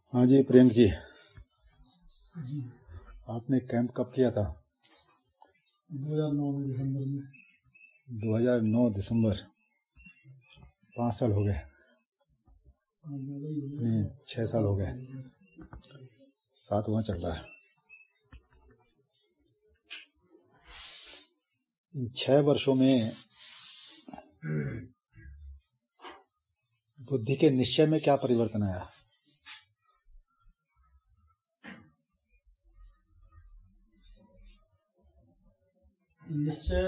हाँ जी प्रियंक जी, जी, आपने कैंप कब किया था? 2009 में दिसंबर में। 2009 दिसंबर। 5 साल हो गए। ज़्यादा ही हो नहीं, गया। 6 साल हो गए। 7वां चल रहा है। इन 6 वर्षों में बुद्धि के निश्चय में क्या परिवर्तन आया? निश्चय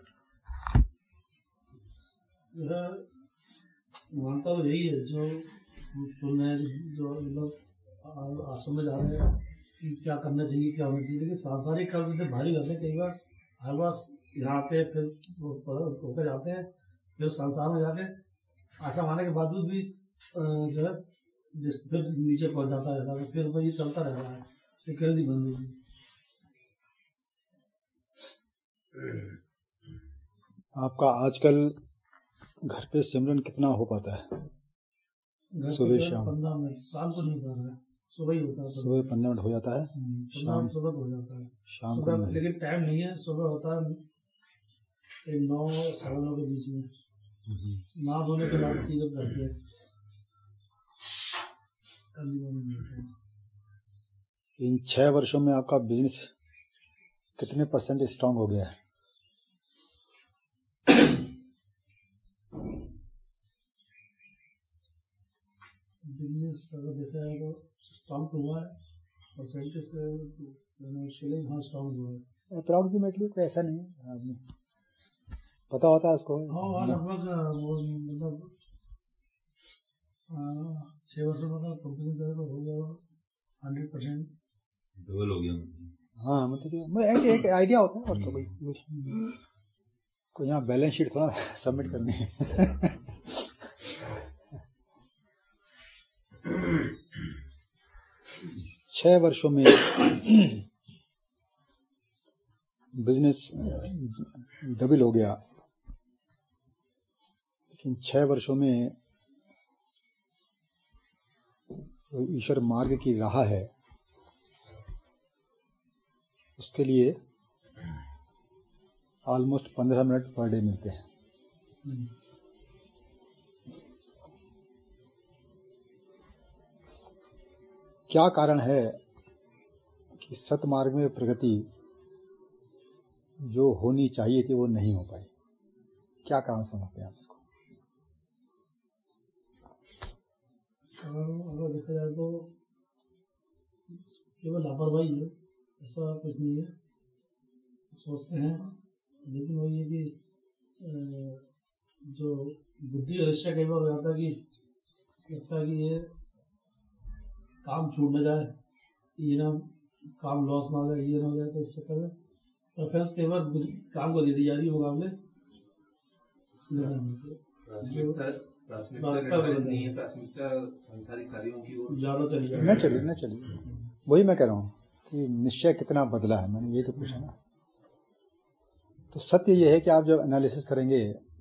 जो है मानता तो यही है जो सुन रहे हैं, जो मतलब आश्रम में जा रहे हैं कि क्या करना चाहिए क्या होना चाहिए, लेकिन सांसारिक कर्म से भारी रहते हैं कई बार। हर बार यहाँ पे फिर होकर जाते हैं, फिर संसार में जाके आशा माने के बावजूद भी जो है फिर नीचे पहुंच जाता रहता है, फिर ये चलता रहता है, सिक्योरिटी बन गई। आपका आजकल घर पे सिमरन कितना हो पाता है? सुबह शाम 15 मिनट, शाम को नहीं कर रहा है, सुबह ही होता है। सुबह 15 मिनट हो जाता है, 15 मिनट सुबह हो जाता है। शाम को सुबह नहीं। लेकिन टाइम नहीं है, सुबह होता है 9 साढ़े 9 के बीच में। नहा धोने के बाद चीजें करते हैं। इन 6 वर्षों में आपका बिजनेस कितने परसेंट स्ट्रांग हो गया है? बिजनेस अगर देखा जाए तो स्ट्रांग हुआ है, परसेंटेज से उसके लिए हाँ स्ट्रांग हुआ है। अप्रॉक्सीमेटली कोई ऐसा नहीं है, आदमी पता होता है उसको। हाँ लगभग वो मतलब 6 वर्षों में कंपनी का तो हो गया 100% डबल हो गया। हाँ मतलब एक आइडिया होता है, और तो कोई यहाँ बैलेंस शीट थोड़ा सबमिट करनी है। छह वर्षों में बिजनेस डबल हो गया, लेकिन 6 वर्षों में जो ईश्वर मार्ग की राह है उसके लिए ऑलमोस्ट 15 मिनट पर डे मिलते हैं। क्या कारण है कि सतमार्ग में प्रगति जो होनी चाहिए थी वो नहीं हो पाई? क्या कारण समझते हैं आप इसको? अगर देखा जाए तो केवल लापरवाही है, ऐसा कुछ नहीं है। सोचते हैं लेकिन वो ये कि जो बुद्धि रहस्य कई बार हो जाता है कि लगता है कि ये काम छूट न जाए, ये ना काम लॉस ना हो जाए, ये ना हो जाए, तो इस चक्कर में प्रेफरेंस कई बार काम को दे दी जा रही है मुकाबले प्राथमिकता सांसारिक कार्यों की ओर ज्यादा चली जाए। न चलिए वही मैं कह रहा हूँ कि निश्चय कितना बदला है, मैंने ये तो पूछा ना। तो सत्य ये है कि आप जब एनालिसिस करेंगे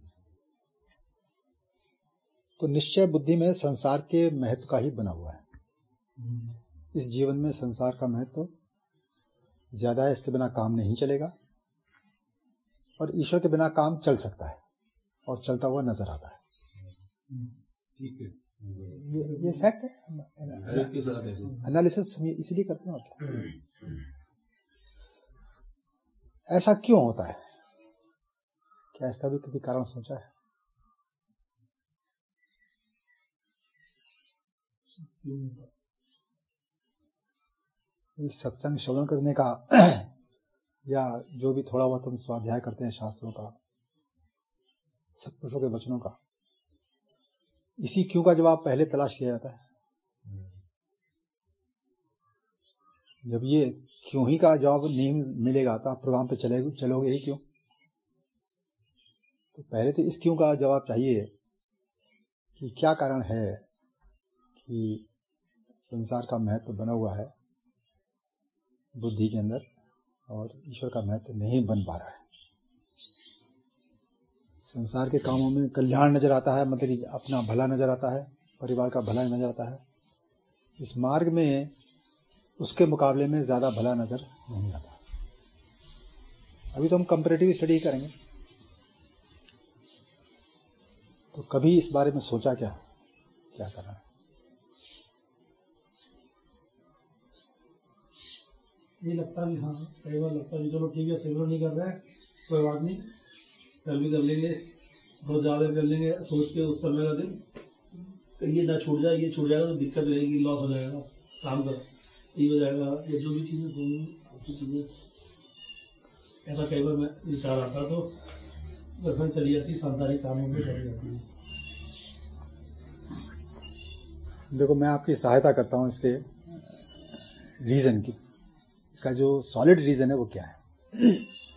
तो निश्चय बुद्धि में संसार के महत्व का ही बना हुआ है। इस जीवन में संसार का महत्व ज्यादा है, इसके बिना काम नहीं चलेगा, और ईश्वर के बिना काम चल सकता है और चलता हुआ नजर आता है। ठीक है, ये फैक्ट है। एनालिसिस इसलिए करते हैं। ऐसा क्यों होता है? क्या इसका भी कभी कारण सोचा है? सत्संग श्रवण करने का या जो भी थोड़ा बहुत हम स्वाध्याय करते हैं शास्त्रों का, सत्पुरुषों के वचनों का, इसी क्यों का जवाब पहले तलाश किया जाता है। जब ये क्यों ही का जवाब नहीं मिलेगा तो आप प्रोग्राम पे चलोगे ही क्यों? तो पहले तो इस क्यों का जवाब चाहिए कि क्या कारण है कि संसार का महत्व बना हुआ है बुद्धि के अंदर और ईश्वर का महत्व नहीं बन पा रहा है। संसार के कामों में कल्याण नजर आता है, मतलब कि अपना भला नजर आता है, परिवार का भला नजर आता है, इस मार्ग में उसके मुकाबले में ज्यादा भला नजर नहीं आता। अभी तो हम कंपैरेटिव स्टडी करेंगे, तो कभी इस बारे में सोचा क्या करना है? ये लगता है हाँ, कई बार लगता है चलो ठीक है सेकुलर नहीं कर रहे हैं, कोई बात नहीं, कल भी कर लेंगे, बहुत ज़्यादा कर लेंगे, सोच के उस समय का दिन ये ना छूट जाए, ये छूट जाएगा तो दिक्कत रहेगी, लॉस हो जाएगा, काम कर ये हो जाएगा, ये जो भी चीज़ें होंगी अच्छी चीज़ें, ऐसा कई बार मैं विचार आता तो फिर चली जाती, सांसारिक कामों में चली जाती है। देखो मैं आपकी सहायता करता हूँ इसके रीजन की। इसका जो सॉलिड रीजन है वो क्या है?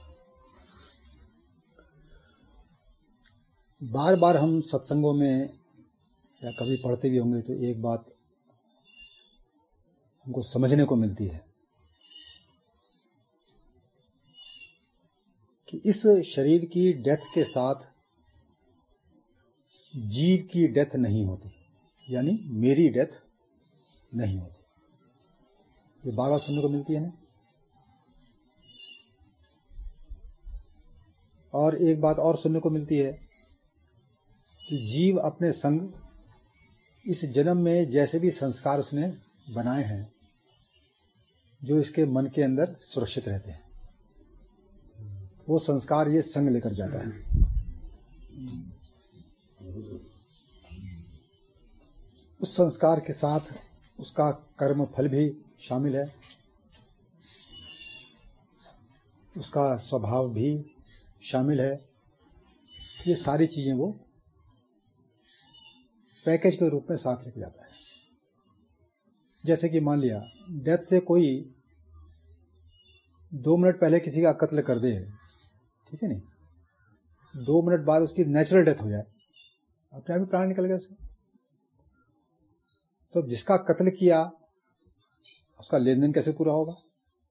बार बार हम सत्संगों में या कभी पढ़ते भी होंगे तो एक बात हमको समझने को मिलती है कि इस शरीर की डेथ के साथ जीव की डेथ नहीं होती, यानी मेरी डेथ नहीं होती। ये बार बार सुनने को मिलती है ना। और एक बात और सुनने को मिलती है कि जीव अपने संग इस जन्म में जैसे भी संस्कार उसने बनाए हैं जो इसके मन के अंदर सुरक्षित रहते हैं, वो संस्कार ये संग लेकर जाता है। उस संस्कार के साथ उसका कर्म फल भी शामिल है, उसका स्वभाव भी शामिल है। ये सारी चीजें वो पैकेज के रूप में साथ लेके जाता है। जैसे कि मान लिया डेथ से कोई 2 मिनट पहले किसी का कत्ल कर दे, ठीक है नहीं, 2 मिनट बाद उसकी नेचुरल डेथ हो जाए, अपने आप ही प्राण निकल गए उसके। तो जिसका कत्ल किया उसका लेन देन कैसे पूरा होगा?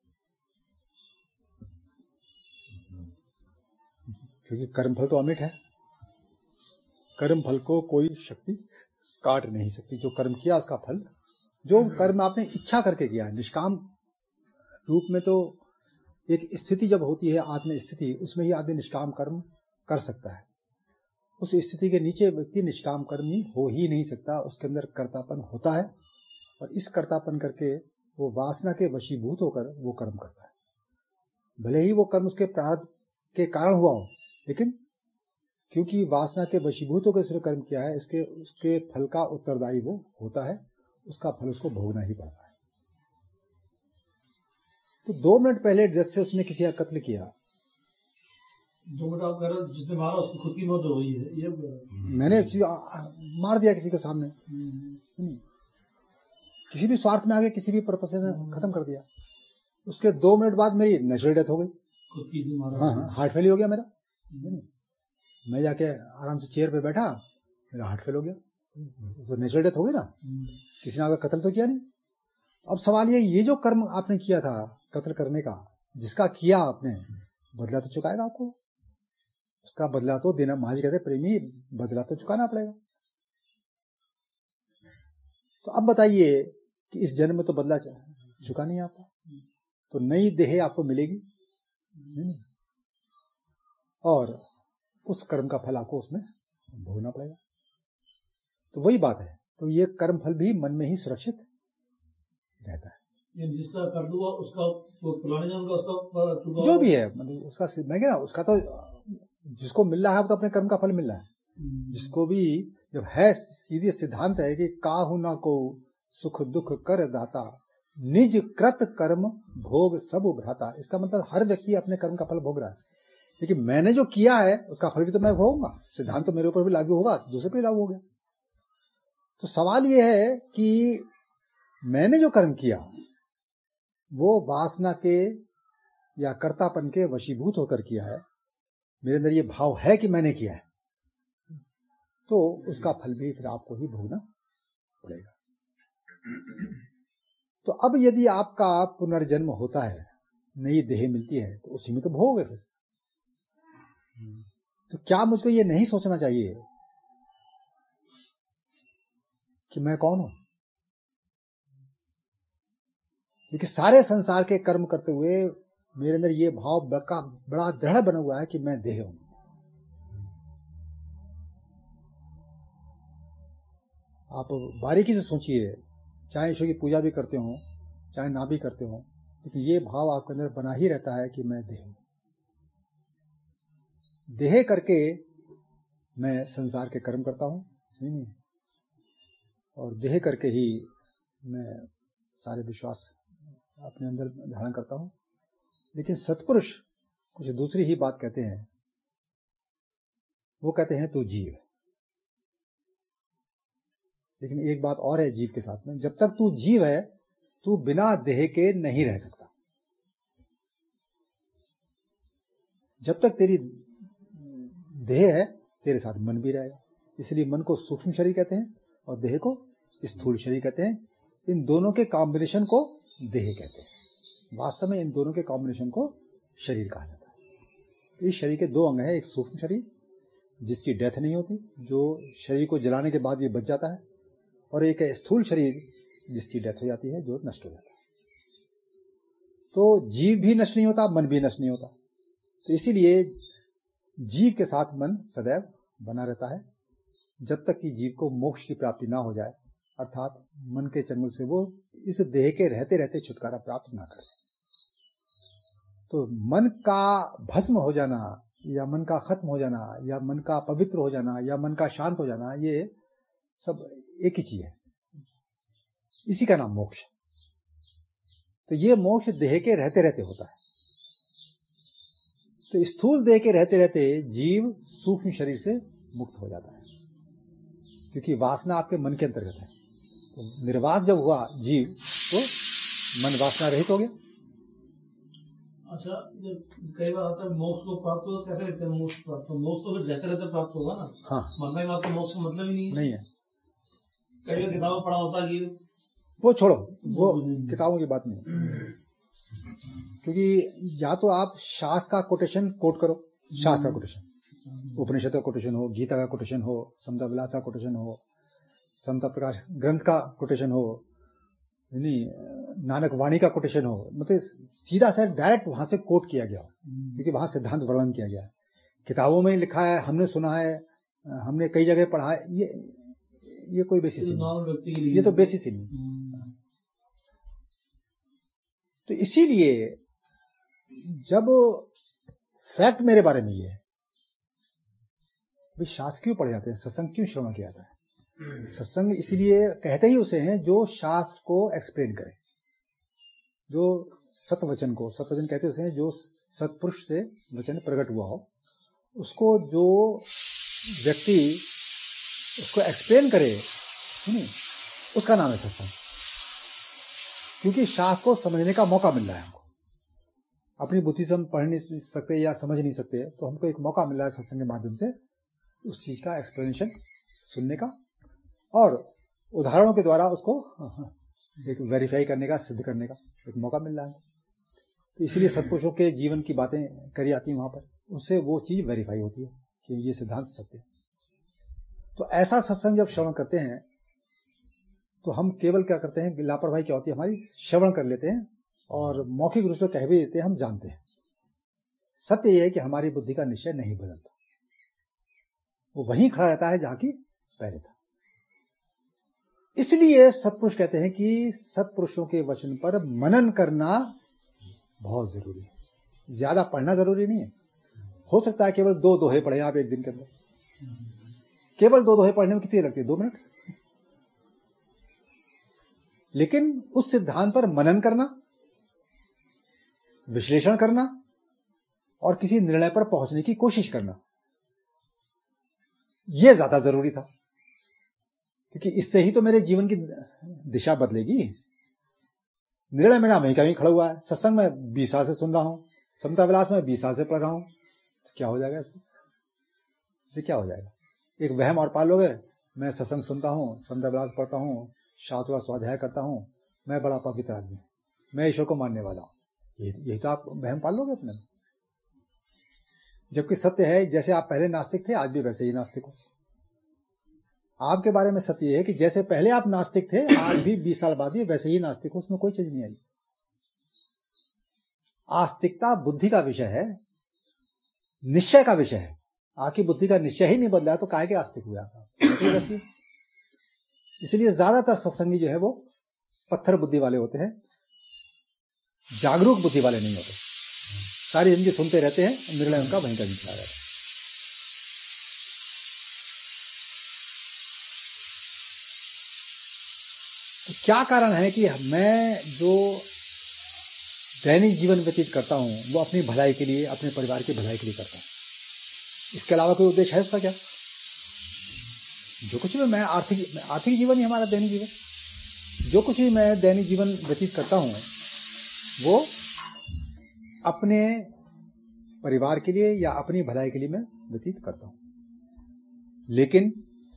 क्योंकि कर्मफल तो अमिट है, कर्मफल को कोई शक्ति काट नहीं सकती। जो कर्म किया उसका फल, जो कर्म आपने इच्छा करके किया, निष्काम रूप में तो एक स्थिति जब होती है आत्म स्थिति, उसमें ही आदमी निष्काम कर्म कर सकता है। उस स्थिति के नीचे व्यक्ति निष्काम कर्मी हो ही नहीं सकता, उसके अंदर कर्तापन होता है और इस कर्तापन करके वो वासना के वशीभूत होकर वो कर्म करता है। भले ही वो कर्म उसके प्रारब्ध के कारण हुआ हो, लेकिन क्योंकि वासना के वशीभूत होकर उसने कर्म किया है, उसके फल का उत्तरदायी वो होता है, उसका फल उसको भोगना ही पड़ता है। तो 2 मिनट पहले डेथ से उसने किसी का कत्ल किया, 2 मिनट आप कह रहे हो जिसने मारा उसकी खुद की मौत हो गई है, ये मैंने मार दिया किसी के सामने, किसी भी स्वार्थ में आगे किसी भी पर्पस से खत्म कर दिया, उसके 2 मिनट बाद मेरी नेचुरल डेथ हो गई, खुद की मारा। हाँ, हार्ट फेल हो गया मेरा। मैं जाके आराम से चेयर पे बैठा, मेरा हार्ट फेल हो गया, तो नेचुरल डेथ हो गई ना, किसी ने आगे कत्ल तो किया नहीं। अब सवाल ये जो कर्म आपने किया था कत्ल करने का, जिसका किया आपने, बदला तो चुकाएगा आपको, उसका बदला तो देना। महाराज कहते प्रेमी, बदला तो चुकाना पड़ेगा। तो अब बताइए कि इस जन्म में तो बदला चुका नहीं आपको, तो नई देह आपको मिलेगी नहीं, और उस कर्म का फल आपको उसमें भोगना पड़ेगा। तो वही बात है। तो ये कर्म फल भी मन में ही सुरक्षित रहता है। जिसका कर दूंगा उसका पुराने जन्म का उसका जो भी है, मतलब उसका मैं कह रहा हूं, उसका तो जिसको मिल रहा है वो तो अपने कर्म का फल मिल रहा है। जिसको भी जब है, सीधे सिद्धांत है कि काहू ना को सुख दुख कर दाता, निज कृत कर्म भोग सब भ्राता। इसका मतलब हर व्यक्ति अपने कर्म का फल भोग रहा है, लेकिन मैंने जो किया है उसका फल भी तो मैं भोगूंगा। सिद्धांत तो मेरे ऊपर भी लागू होगा, दूसरे पे लागू हो गया। तो सवाल यह है कि मैंने जो कर्म किया वो वासना के या कर्तापन के वशीभूत होकर किया है, मेरे अंदर ये भाव है कि मैंने किया है, तो उसका फल भी फिर आपको ही भोगना पड़ेगा। तो अब यदि आपका पुनर्जन्म होता है, नई देह मिलती है, तो उसी में तो भोग है फिर। तो क्या मुझको ये नहीं सोचना चाहिए कि मैं कौन हूं? क्योंकि सारे संसार के कर्म करते हुए मेरे अंदर ये भाव बड़ा दृढ़ बना हुआ है कि मैं देह हूं। आप बारीकी से सोचिए, चाहे ईश्वर की पूजा भी करते हो चाहे ना भी करते हो, लेकिन ये भाव आपके अंदर बना ही रहता है कि मैं देह हूं। देह करके मैं संसार के कर्म करता हूं, नहीं, और देह करके ही मैं सारे विश्वास अपने अंदर धारण करता हूं। लेकिन सत्पुरुष कुछ दूसरी ही बात कहते हैं। वो कहते हैं तू जीव। लेकिन एक बात और है जीव के साथ में, जब तक तू जीव है तू बिना देह के नहीं रह सकता। जब तक तेरी देह है तेरे साथ मन भी रहेगा। इसलिए मन को सूक्ष्म शरीर कहते हैं और देह को स्थूल शरीर कहते हैं। इन दोनों के कॉम्बिनेशन को देह कहते हैं। वास्तव में इन दोनों के कॉम्बिनेशन को शरीर कहा जाता है। तो इस शरीर के दो अंग हैं, एक सूक्ष्म शरीर जिसकी डेथ नहीं होती, जो शरीर को जलाने के बाद भी बच जाता है, और एक है स्थूल शरीर जिसकी डेथ हो जाती है, जो नष्ट हो जाता है। तो जीव भी नष्ट नहीं होता, मन भी नष्ट नहीं होता। तो इसीलिए जीव के साथ मन सदैव बना रहता है जब तक कि जीव को मोक्ष की प्राप्ति ना हो जाए, अर्थात मन के चंगुल से वो इस देह के रहते रहते छुटकारा प्राप्त ना करे। तो मन का भस्म हो जाना या मन का खत्म हो जाना या मन का पवित्र हो जाना या मन का शांत हो जाना, ये सब एक ही चीज है। इसी का नाम मोक्ष है। तो ये मोक्ष देह के रहते रहते होता है। तो स्थूल देह के रहते रहते जीव सूक्ष्म शरीर से मुक्त हो जाता है, क्योंकि वासना आपके मन के अंतर्गत है। तो निर्वास जब हुआ जीव तो मन वासना रहित हो गया। अच्छा, जब कई बार आता है मोक्ष को प्राप्त हो, कैसे लेते हैं मोक्ष प्राप्त हो? मोक्ष तो फिर रहते रहते प्राप्त होगा ना। हाँ, मरने के बाद तो मोक्ष का मतलब ही नहीं है। कई बार किताबों पढ़ा होता है कि वो छोड़ो, वो किताबों की बात नहीं, क्योंकि या तो आप शास्त्र का कोटेशन कोट करो, शास्त्र का कोटेशन, उपनिषद का कोटेशन हो, गीता का कोटेशन हो, समता विलास का कोटेशन हो, समता प्रकाश ग्रंथ का कोटेशन हो, नहीं नानक वाणी का कोटेशन हो, मतलब सीधा सा डायरेक्ट वहां से कोट किया गया हो, क्योंकि वहां सिद्धांत वर्णन किया गया है। किताबों में लिखा है, हमने सुना है, हमने कई जगह पढ़ा है, ये कोई बेसिस नहीं, ये तो बेसिस ही नहीं। तो इसीलिए जब फैक्ट मेरे बारे में ये है, भाई शास्त्र क्यों पढ़े जाते हैं, सत्संग क्यों श्रवण किया जाता है? सत्संग इसीलिए कहते ही उसे हैं जो शास्त्र को एक्सप्लेन करे, जो सतवचन को, सतवचन कहते उसे हैं जो सत्पुरुष से वचन प्रकट हुआ हो, उसको जो व्यक्ति उसको एक्सप्लेन करे, उसका नाम है सत्संग। क्योंकि शास्त्र को समझने का मौका मिल रहा है हमको। अपनी बुद्धि से हम पढ़ नहीं सकते या समझ नहीं सकते, तो हमको एक मौका मिल रहा है सत्संग के माध्यम से उस चीज का एक्सप्लेनेशन सुनने का, और उदाहरणों के द्वारा उसको एक वेरीफाई करने का, सिद्ध करने का एक मौका मिल रहा है। तो इसीलिए सत्पुरुषों के जीवन की बातें करी जाती हैं वहां पर, उससे वो चीज वेरीफाई होती है कि ये सिद्धांत सत्य है। तो ऐसा सत्संग जब श्रवण करते हैं तो हम केवल क्या करते हैं, लापरवाही क्या होती है हमारी, श्रवण कर लेते हैं और मौखिक रूप से कह भी देते हैं, हम जानते हैं। सत्य यह है कि हमारी बुद्धि का निश्चय नहीं बदलता, वो वहीं खड़ा रहता है जहां की पहले था। इसलिए सत्पुरुष कहते हैं कि सत्पुरुषों के वचन पर मनन करना बहुत जरूरी है। ज्यादा पढ़ना जरूरी नहीं है। हो सकता है केवल 2 दोहे पढ़े आप एक दिन के अंदर। केवल 2 दोहे पढ़ने में कितनी लगती है? 2 मिनट। लेकिन उस सिद्धांत पर मनन करना, विश्लेषण करना और किसी निर्णय पर पहुंचने की कोशिश करना, यह ज्यादा जरूरी था, क्योंकि इससे ही तो मेरे जीवन की दिशा बदलेगी। निर्णय मेरा वहीं का वहीं खड़ा हुआ है। सत्संग में 20 साल से सुन रहा हूं, समता विलास में 20 साल से पढ़ रहा हूं, तो क्या हो जाएगा इससे क्या हो जाएगा? एक वहम और पाल लोगे, मैं सत्संग सुनता हूं, समता विलास पढ़ता हूं, शास्त्र का स्वाध्याय करता हूं, मैं बड़ा पवित्र आदमी हूं, मैं ईश्वर को मानने वाला हूं, यही तो आप वहम पाल लोगे अपने में। जबकि सत्य है, जैसे आप पहले नास्तिक थे आज भी वैसे ही नास्तिक हो। आपके बारे में सत्य है कि जैसे पहले आप नास्तिक थे आज भी 20 साल बाद भी वैसे ही नास्तिक हो, उसमें कोई चीज नहीं आई। आस्तिकता बुद्धि का विषय है, निश्चय का विषय है। आपकी बुद्धि का निश्चय ही नहीं बदला तो काहे के आस्तिक हुए आप? इसलिए ज्यादातर सत्संगी जो है वो पत्थर बुद्धि वाले होते हैं, जागरूक बुद्धि वाले नहीं होते। सारी जिंदगी सुनते रहते हैं, निर्णय उनका वहीं का निकला रहता है। तो क्या कारण है कि मैं जो दैनिक जीवन व्यतीत करता हूं वो अपनी भलाई के लिए, अपने परिवार की भलाई के लिए करता हूं? इसके अलावा कोई उद्देश्य है उसका क्या? जो कुछ भी मैं आर्थिक जीवन ही हमारा दैनिक जीवन, जो कुछ भी मैं दैनिक जीवन व्यतीत करता हूं वो अपने परिवार के लिए या अपनी भलाई के लिए मैं व्यतीत करता हूं। लेकिन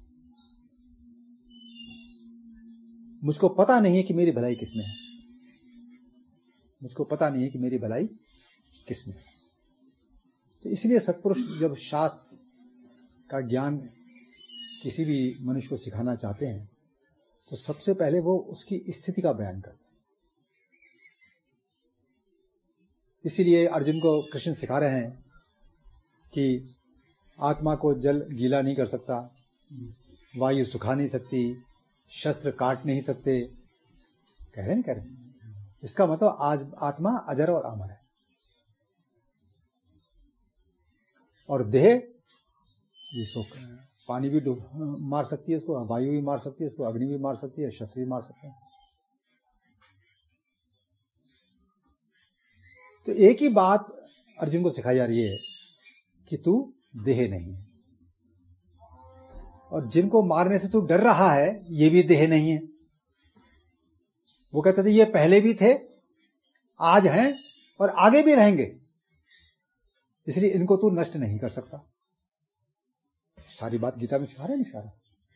मुझको पता नहीं है कि मेरी भलाई किसमें है, मुझको पता नहीं है कि मेरी भलाई किसमें है। तो इसलिए सत्पुरुष जब शास्त्र का ज्ञान किसी भी मनुष्य को सिखाना चाहते हैं तो सबसे पहले वो उसकी स्थिति का बयान करते हैं। इसीलिए अर्जुन को कृष्ण सिखा रहे हैं कि आत्मा को जल गीला नहीं कर सकता, वायु सुखा नहीं सकती, शस्त्र काट नहीं सकते। कह रहे हैं इसका मतलब आज आत्मा अजर और अमर है, और देह ये पानी भी मार सकती है इसको, वायु भी मार सकती है इसको, अग्नि भी मार सकती है, शस्त्र भी मार सकते हैं। तो एक ही बात अर्जुन को सिखाई जा रही है कि तू देह नहीं है, और जिनको मारने से तू डर रहा है ये भी देह नहीं है। वो कहते थे ये पहले भी थे, आज हैं और आगे भी रहेंगे, इसलिए इनको तू नष्ट नहीं कर सकता। सारी बात गीता में सिखा रहे नहीं सिखा रहा।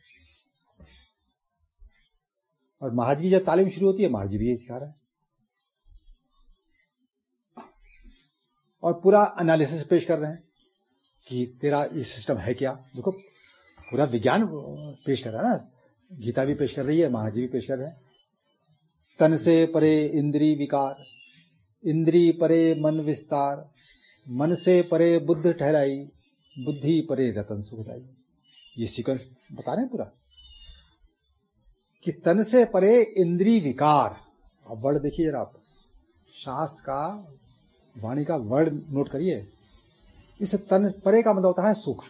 और महाराज जी जब तालीम शुरू होती है महाराज जी भी यही सिखा रहे हैं, और पूरा एनालिसिस पेश कर रहे हैं कि तेरा ये सिस्टम है क्या। देखो पूरा विज्ञान पेश कर रहा है ना, गीता भी पेश कर रही है, महाराज जी भी पेश कर रहे हैं। तन से परे इंद्री विकार, इंद्री परे मन विस्तार, मन से परे बुद्ध ठहराई, बुद्धि परे रतन सुखदाई। ये सीक्वेंस बता रहे हैं पूरा कि तन से परे इंद्री विकार। अब वर्ड देखिए जरा आप, शास्त्र का वाणी का वर्ड नोट करिए। इस तन परे का मतलब होता है सूक्ष्म,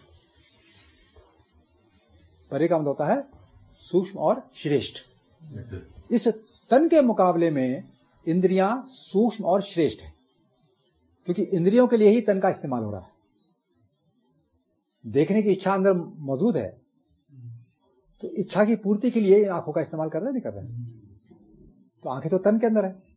परे का मतलब होता है सूक्ष्म और श्रेष्ठ। इस तन के मुकाबले में इंद्रियां सूक्ष्म और श्रेष्ठ है, क्योंकि इंद्रियों के लिए ही तन का इस्तेमाल हो रहा है। देखने की इच्छा अंदर मौजूद है, तो इच्छा की पूर्ति के लिए आंखों का इस्तेमाल कर रहे नहीं कर रहे? तो आंखें तो तन के अंदर है,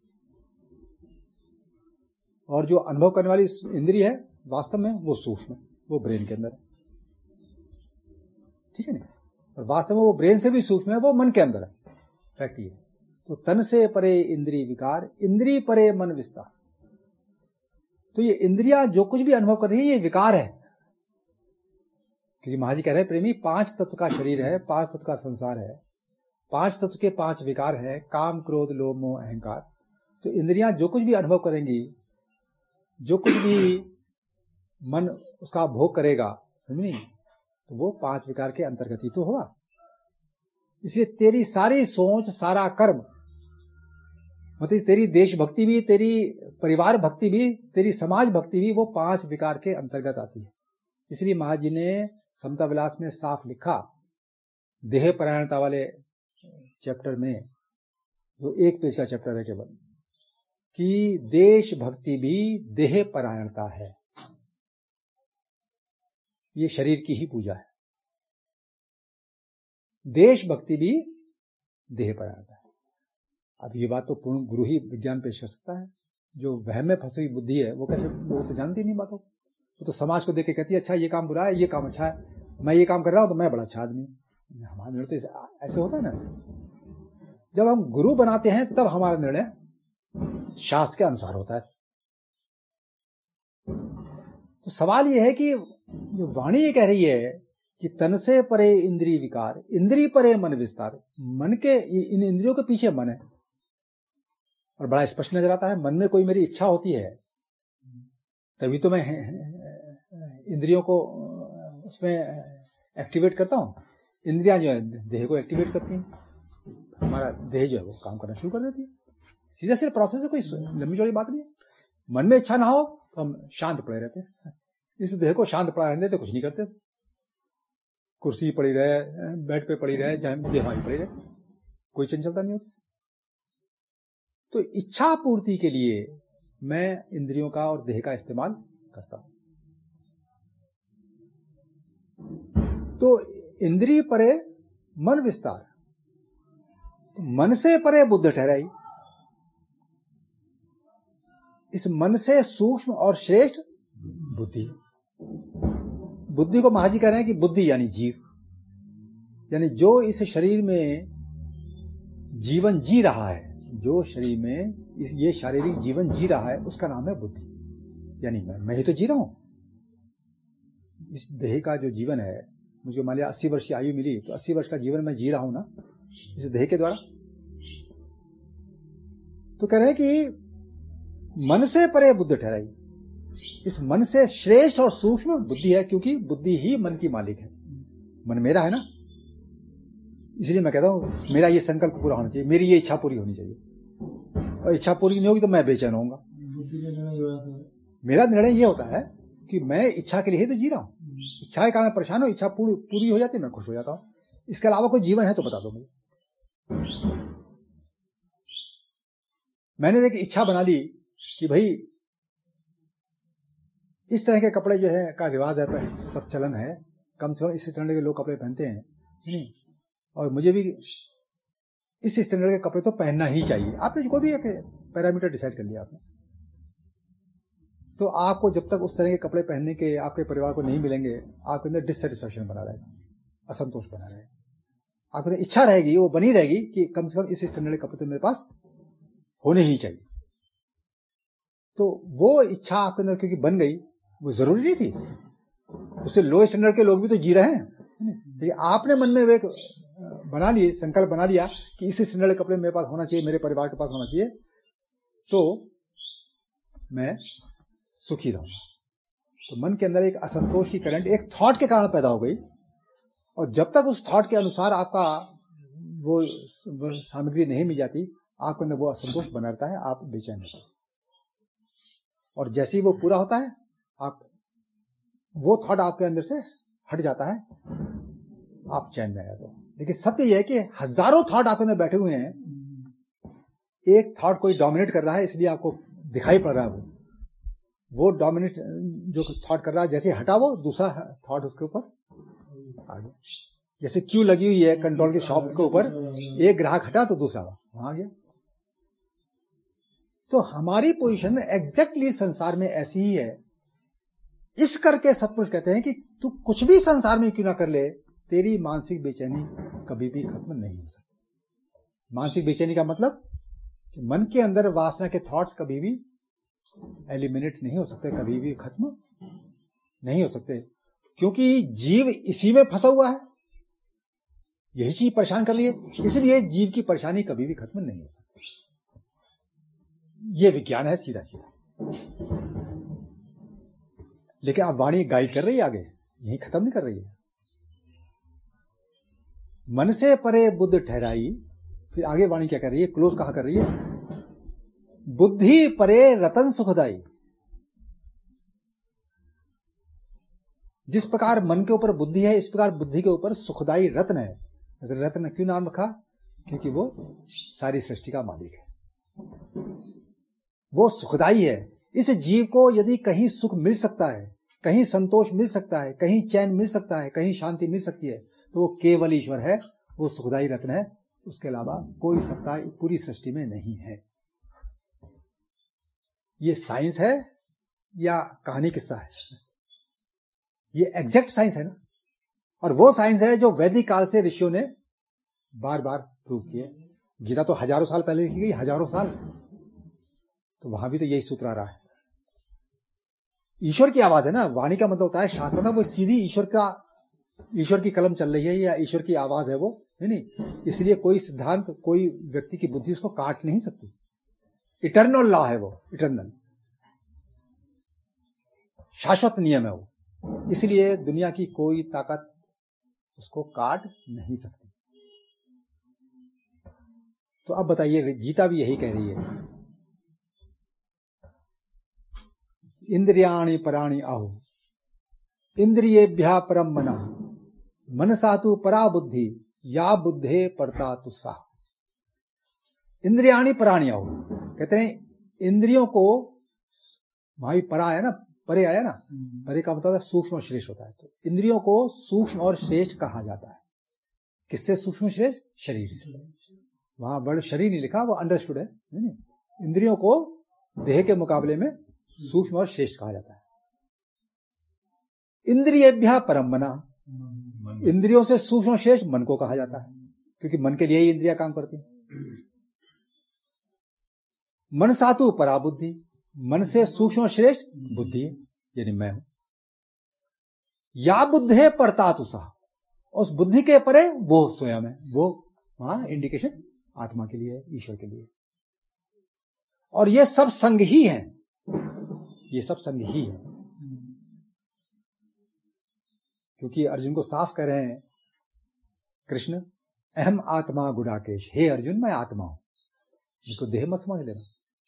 और जो अनुभव करने वाली इंद्रिय है वास्तव में वो सूक्ष्म है, वो ब्रेन के अंदर है। ठीक है ना? और वास्तव में वो ब्रेन से भी सूक्ष्म है, वो मन के अंदर है। फैक्ट ये। तो तन से परे इंद्रिय विकार, इंद्रिय परे मन विस्तार। तो ये इंद्रियां जो कुछ भी अनुभव कर रही है ये विकार है, क्योंकि महाजी कह रहे हैं प्रेमी 5 तत्व का शरीर है, 5 तत्व का संसार है, 5 तत्व के 5 विकार है, काम क्रोध लोभ मोह अहंकार। तो इंद्रियां जो कुछ भी अनुभव करेंगी, जो कुछ भी मन उसका भोग करेगा, समझ नहीं, तो वो 5 विकार के अंतर्गत ही तो होगा। इसलिए तेरी सारी सोच, सारा कर्म, मतलब तेरी देशभक्ति भी, तेरी परिवार भक्ति भी, तेरी समाज भक्ति भी, वो 5 विकार के अंतर्गत आती है। इसलिए महाराज जी ने समता विलास में साफ लिखा, देह परायणता वाले चैप्टर में, जो 1 पेज का चैप्टर है केवल, कि देश भक्ति भी देह परायणता है। ये शरीर की ही पूजा है। देश भक्ति भी देह परायणता है। अब ये बात तो पूर्ण गुरु ही विज्ञान पेश कर सकता है। जो वहम में फंसी हुई बुद्धि है वो कैसे, वो तो जानती नहीं बातों। वो तो समाज को देख के कहती है अच्छा ये काम बुरा है, ये काम अच्छा है, मैं ये काम कर रहा हूं तो मैं बड़ा अच्छा आदमी हूं। हमारा निर्णय तो ऐसे होता है ना, जब हम गुरु बनाते हैं तब हमारा निर्णय शास्त्र के अनुसार होता है। तो सवाल यह है कि जो वाणी ये कह रही है कि तन से परे इंद्रिय विकार, इंद्रिय परे मन विस्तार, मन के इन इंद्रियों के पीछे मन है, और बड़ा स्पष्ट नजर आता है। मन में कोई मेरी इच्छा होती है तभी तो मैं इंद्रियों को उसमें एक्टिवेट करता हूँ। इंद्रियां जो है देह को एक्टिवेट करती हैं, हमारा देह जो है वो काम करना शुरू कर देती है। सीधा सीधा प्रोसेस है, कोई लंबी चौड़ी बात नहीं है। मन में इच्छा ना हो तो हम शांत पड़े रहते हैं। इस देह को शांत पड़ा रहने देते, कुछ नहीं करते। कुर्सी पड़ी रहे, बेड पे पड़ी रहे, जहां देह हमारी पड़ी रहे, कोई चंचलता नहीं होती। तो इच्छा पूर्ति के लिए मैं इंद्रियों का और देह का इस्तेमाल करता हूं। तो इंद्रिय परे मन विस्तार, तो मन से परे बुद्ध ठहराई। इस मन से सूक्ष्म और श्रेष्ठ बुद्धि। बुद्धि को महाराज जी कह रहे हैं कि बुद्धि यानी जीव, यानी जो इस शरीर में जीवन जी रहा है, जो शरीर में ये शारीरिक जीवन जी रहा है, उसका नाम है बुद्धि। यानी मैं ही तो जी रहा हूं। इस देह का जो जीवन है, मुझे मान लिया 80 वर्ष की आयु मिली, तो 80 वर्ष का जीवन मैं जी रहा हूं ना इस देह के द्वारा। तो कह रहे हैं कि मन से परे बुद्ध ठहराई। इस मन से श्रेष्ठ और सूक्ष्म बुद्धि है, क्योंकि बुद्धि ही मन की मालिक है। मन मेरा है ना, इसलिए मैं कहता हूं मेरा ये संकल्प पूरा होना चाहिए, मेरी ये इच्छा पूरी होनी चाहिए। और इच्छा पूरी नहीं होगी तो मैं बेचैन होऊंगा। मेरा निर्णय ये होता है कि मैं इच्छा के लिए ही तो जी रहा हूं। इच्छा के कारण परेशान हो, इच्छा पूरी हो जाती है, मैं खुश हो जाता हूं। इसके अलावा कोई जीवन है तो बता दो मुझे। मैंने देखी इच्छा बना ली कि भाई इस तरह के कपड़े जो है का रिवाज है, सब चलन है, कम से कम इस स्टैंडर्ड के लोग कपड़े पहनते हैं, नहीं, और मुझे भी इस स्टैंडर्ड के कपड़े तो पहनना ही चाहिए। आपने कोई भी एक पैरामीटर डिसाइड कर लिया आपने, तो आपको जब तक उस तरह के कपड़े पहनने के आपके परिवार को नहीं मिलेंगे, आपके अंदर डिससेटिस्फैक्शन बना रहेगा, असंतोष बना रहेगा। आपके अंदर इच्छा रहेगी, वो बनी रहेगी कि कम से कम इस स्टैंडर्ड के कपड़े तो मेरे पास होने ही चाहिए। तो वो इच्छा आपके अंदर क्योंकि बन गई, वो जरूरी नहीं थी, उससे लो स्टैंडर्ड के लोग भी तो जी रहे हैं, लेकिन आपने मन में एक बना लिए, संकल्प बना लिया कि इस स्टैंडर्ड के कपड़े मेरे पास होना चाहिए, मेरे परिवार के पास होना चाहिए, तो मैं सुखी रहूंगा। तो मन के अंदर एक असंतोष की करंट एक थॉट के कारण पैदा हो गई, और जब तक उस थॉट के अनुसार आपका वो सामग्री नहीं मिल जाती, आपके अंदर वो असंतोष बना रहता है, आप बेचैन होते हैं। और जैसे ही वो पूरा होता है, आप वो थॉट आपके अंदर से हट जाता है, आप चैन में आ जाते हो। लेकिन सत्य यह है कि हजारों थॉट आपके अंदर बैठे हुए हैं, एक थॉट कोई डोमिनेट कर रहा है, इसलिए आपको दिखाई पड़ रहा है वो डोमिनेट जो थॉट कर रहा है, जैसे हटा वो दूसरा थॉट उसके ऊपर आ गया। जैसे क्यू लगी हुई है कंट्रोल के शॉप के ऊपर, एक ग्राहक हटा तो दूसरा वहां आ गया। तो हमारी पोजीशन एग्जैक्टली संसार में ऐसी ही है। इस करके सतपुरुष कहते हैं कि तू कुछ भी संसार में क्यों ना कर ले, तेरी मानसिक बेचैनी कभी भी खत्म नहीं हो सकती। मानसिक बेचैनी का मतलब कि मन के अंदर वासना के थॉट्स कभी भी एलिमिनेट नहीं हो सकते, कभी भी खत्म नहीं हो सकते, क्योंकि जीव इसी में फंसा हुआ है, यही चीज परेशान कर रही है, इसलिए जीव की परेशानी कभी भी खत्म नहीं हो सकती। ये विज्ञान है सीधा सीधा। लेकिन अब वाणी गाइड कर रही है आगे, यही खत्म नहीं कर रही है। मन से परे बुद्ध ठहराई, फिर आगे वाणी क्या कर रही है, क्लोज कहां कर रही है, बुद्धि परे रतन सुखदाई। जिस प्रकार मन के ऊपर बुद्धि है, इस प्रकार बुद्धि के ऊपर सुखदाई रत्न है। रत्न क्यों नाम रखा, क्योंकि वो सारी सृष्टि का मालिक है, वो सुखदाई है। इस जीव को यदि कहीं सुख मिल सकता है, कहीं संतोष मिल सकता है, कहीं चैन मिल सकता है, कहीं शांति मिल सकती है, तो वो केवल ईश्वर है, वो सुखदाई रत्न है। उसके अलावा कोई सत्ता पूरी सृष्टि में नहीं है। ये साइंस है या कहानी किस्सा है? ये एग्जैक्ट साइंस है ना, और वो साइंस है जो वैदिक काल से ऋषियों ने बार बार प्रूव किए। गीता तो हजारों साल पहले लिखी गई, हजारों साल, तो वहां भी तो यही सूत्र आ रहा है। ईश्वर की आवाज है ना, वाणी का मतलब होता है शास्त्र ना, वो सीधी ईश्वर की कलम चल रही है या ईश्वर की आवाज है वो, है नहीं। इसलिए कोई सिद्धांत, कोई व्यक्ति की बुद्धि उसको काट नहीं सकती। इटर्नल लॉ है वो, इटर्नल। शाश्वत नियम है वो, इसलिए दुनिया की कोई ताकत उसको काट नहीं सकती। तो अब बताइए, गीता भी यही कह रही है, इंद्रियाणि पराणि आहु इंद्रियेभ्यः परम मना मनसा तु परा बुद्धि या बुद्धे परता तु सा। इंद्रियाणि पराणि आहु, कहते हैं इंद्रियों को, वहां भी परा है ना, परे आया ना, परे का मतलब सूक्ष्म और श्रेष्ठ होता है। तो इंद्रियों को सूक्ष्म और श्रेष्ठ कहा जाता है। किससे सूक्ष्म श्रेष्ठ? शरीर से। वहां वर्ड शरीर नहीं लिखा, वो अंडरस्टूड है। इंद्रियों को देह के मुकाबले में सूक्ष्म और श्रेष्ठ कहा जाता है। इंद्रियेभ्यः परम मना, इंद्रियों से सूक्ष्म और श्रेष्ठ मन को कहा जाता है, क्योंकि मन के लिए ही इंद्रियां काम करती हैं। मनसा तु परा बुद्धि, मन से सूक्ष्म और श्रेष्ठ बुद्धि यानी मैं हूं। या बुद्धे परता तु सा, उस बुद्धि के परे वो स्वयं है। वो वहां इंडिकेशन आत्मा के लिए, ईश्वर के लिए। और ये सब संग ही है, ये सब संग ही है। क्योंकि अर्जुन को साफ कह रहे हैं कृष्ण, अहम आत्मा गुडाकेश, हे अर्जुन मैं आत्मा हूं, इसको देह मत समझ लेना।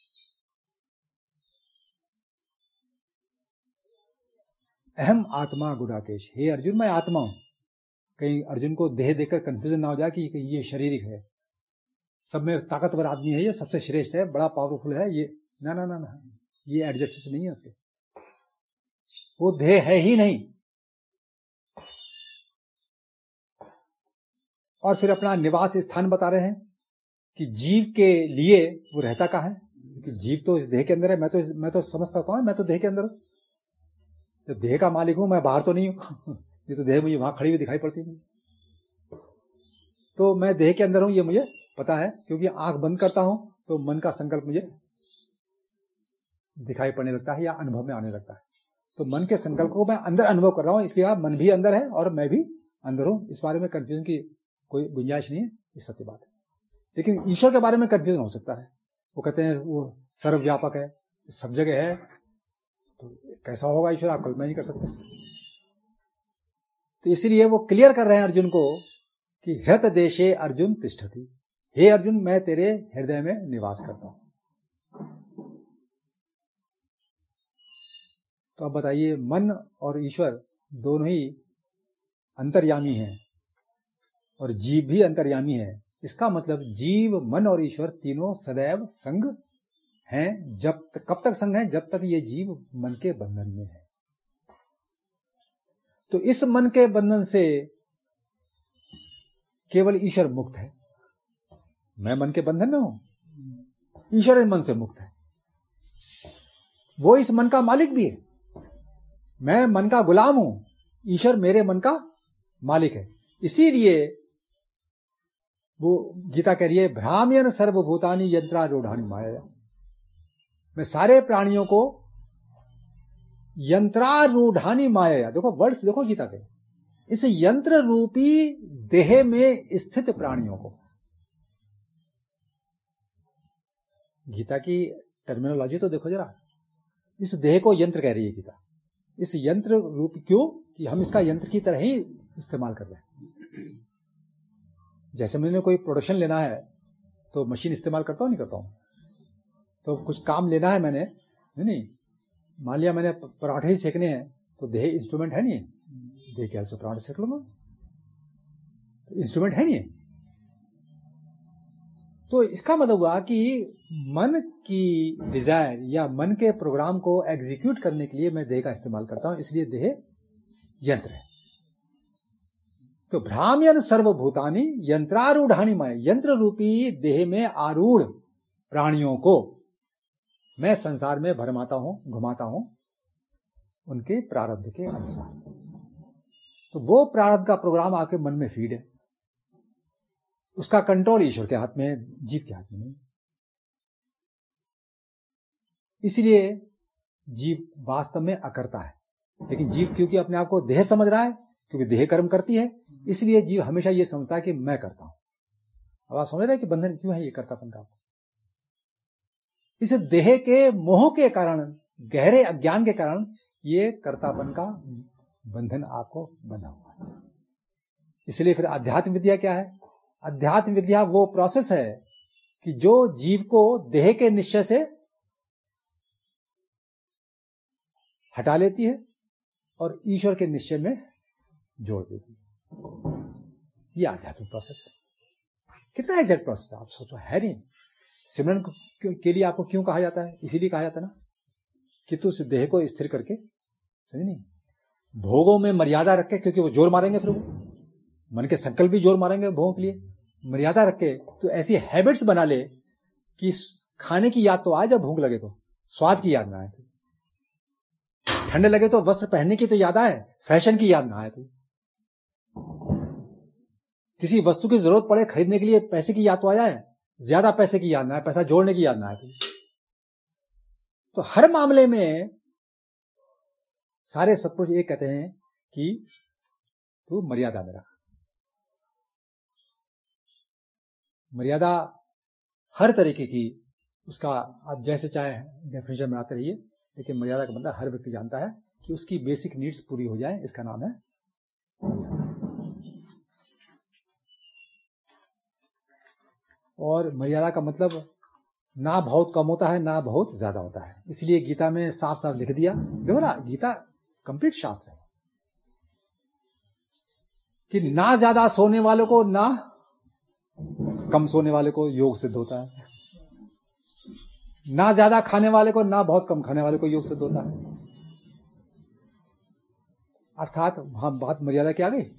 अहम आत्मा गुडाकेश, हे अर्जुन मैं आत्मा हूं। कहीं अर्जुन को देह देखकर कंफ्यूजन ना हो जाए कि ये शारीरिक है, सब में ताकतवर आदमी है, ये सबसे श्रेष्ठ है, बड़ा पावरफुल है ये। ना ना ना ना, ये एडजस्ट नहीं है उसके, वो देह है ही नहीं। और फिर अपना निवास स्थान बता रहे हैं कि जीव के लिए वो रहता कहाँ है, क्योंकि जीव तो इस देह के अंदर है। मैं तो समझ सकता हूं, मैं तो देह के अंदर हूं, तो देह का मालिक हूं, मैं बाहर तो नहीं हूं। ये तो देह मुझे वहां खड़ी हुई दिखाई पड़ती है, तो मैं देह के अंदर हूं, ये मुझे पता है। क्योंकि आंख बंद करता हूं तो मन का संकल्प मुझे दिखाई पड़ने लगता है या अनुभव में आने लगता है। तो मन के संकल्प को मैं अंदर अनुभव कर रहा हूं, इसलिए मन भी अंदर है और मैं भी अंदर हूं। इस बारे में कंफ्यूजन की कोई गुंजाइश नहीं है, ये सत्य बात है। लेकिन ईश्वर के बारे में कंफ्यूजन हो सकता है। वो कहते हैं वो सर्वव्यापक है, सब जगह है, तो कैसा होगा ईश्वर, आप कल्पना नहीं कर सकते। तो इसीलिए वो क्लियर कर रहे हैं अर्जुन को कि हृत देशे अर्जुन तिष्ठति, हे अर्जुन मैं तेरे हृदय में निवास करता हूं। तो अब बताइए, मन और ईश्वर दोनों ही अंतर्यामी हैं और जीव भी अंतर्यामी है। इसका मतलब जीव, मन और ईश्वर तीनों सदैव संग हैं। कब तक संग है? जब तक ये जीव मन के बंधन में है। तो इस मन के बंधन से केवल ईश्वर मुक्त है। मैं मन के बंधन में हूं, ईश्वर इस मन से मुक्त है। वो इस मन का मालिक भी है। मैं मन का गुलाम हूं, ईश्वर मेरे मन का मालिक है। इसीलिए वो गीता कह रही है, भ्राम्यन सर्वभूतानि यंत्रारूढ़ानि माया। मैं सारे प्राणियों को यंत्रारूढ़ानि माया, देखो वर्ड्स देखो गीता के, इस यंत्र रूपी देह में स्थित प्राणियों को, गीता की टर्मिनोलॉजी तो देखो जरा, इस देह को यंत्र कह रही है गीता। इस यंत्र रूप, क्यों कि हम इसका यंत्र की तरह ही इस्तेमाल कर रहे हैं। जैसे मैंने कोई प्रोडक्शन लेना है तो मशीन इस्तेमाल करता हूं नहीं करता हूं। तो कुछ काम लेना है मैंने, नहीं, मान लिया मैंने पराठे ही सेकने हैं, तो देह इंस्ट्रूमेंट है नहीं, देह के से पराठे सेक लूंगा, तो इंस्ट्रूमेंट है नहीं। तो इसका मतलब हुआ कि मन की डिजायर या मन के प्रोग्राम को एग्जीक्यूट करने के लिए मैं देह का इस्तेमाल करता हूं, इसलिए देह यंत्र है। तो भ्राम्यन सर्वभूतानि यंत्रारूढ़ानि माया, यंत्र रूपी देह में आरूढ़ प्राणियों को मैं संसार में भरमाता हूं, घुमाता हूं उनके प्रारब्ध के अनुसार। तो वो प्रारब्ध का प्रोग्राम आपके मन में फीड है, उसका कंट्रोल ईश्वर के हाथ में है, जीव के हाथ में नहीं। इसलिए जीव वास्तव में अकर्ता है, लेकिन जीव क्योंकि अपने आप को देह समझ रहा है, क्योंकि देह कर्म करती है, इसलिए जीव हमेशा ये समझता है कि मैं करता हूं। अब आप समझ रहे हैं कि बंधन क्यों है ये कर्तापन का। इस देह के मोह के कारण, गहरे अज्ञान के कारण ये कर्तापन का बंधन आपको बंधा हुआ है। इसलिए फिर अध्यात्म विद्या क्या है? अध्यात्म विद्या वो प्रोसेस है कि जो जीव को देह के निश्चय से हटा लेती है और ईश्वर के निश्चय में जोड़ देती है। ये आध्यात्मिक प्रोसेस है। कितना एग्जैक्ट प्रोसेस है आप सोचो, है नहीं? सिमरन के लिए आपको क्यों कहा जाता है? इसीलिए कहा जाता है ना कि तू उस देह को स्थिर करके, समझ नहीं, भोगों में मर्यादा रख के, क्योंकि वो जोर मारेंगे, फिर वो मन के संकल्प भी जोर मारेंगे भोगों के लिए। मर्यादा रख के तो ऐसी हैबिट्स बना ले कि खाने की याद तो आए जब भूख लगे, तो स्वाद की याद ना आए, ठंड लगे तो वस्त्र पहनने की तो याद आए, फैशन की याद ना आए, तो किसी वस्तु की जरूरत पड़े खरीदने के लिए पैसे की याद तो आ जाए, ज्यादा पैसे की याद ना आए, पैसा जोड़ने की याद ना आए। तो हर मामले में सारे सत्पुरुष ये कहते हैं कि तू मर्यादा में रख। मर्यादा हर तरीके की, उसका आप जैसे चाहे डेफिनेशन बनाते रहिए, लेकिन मर्यादा का मतलब हर व्यक्ति जानता है कि उसकी बेसिक नीड्स पूरी हो जाए, इसका नाम है। और मर्यादा का मतलब ना बहुत कम होता है ना बहुत ज्यादा होता है। इसलिए गीता में साफ साफ लिख दिया, देखो ना, गीता कंप्लीट शास्त्र है कि ना ज्यादा सोने वालों को, ना कम सोने वाले को योग सिद्ध होता है, ना ज्यादा खाने वाले को, ना बहुत कम खाने वाले को योग सिद्ध होता है। अर्थात वहां बात मर्यादा की आ गई।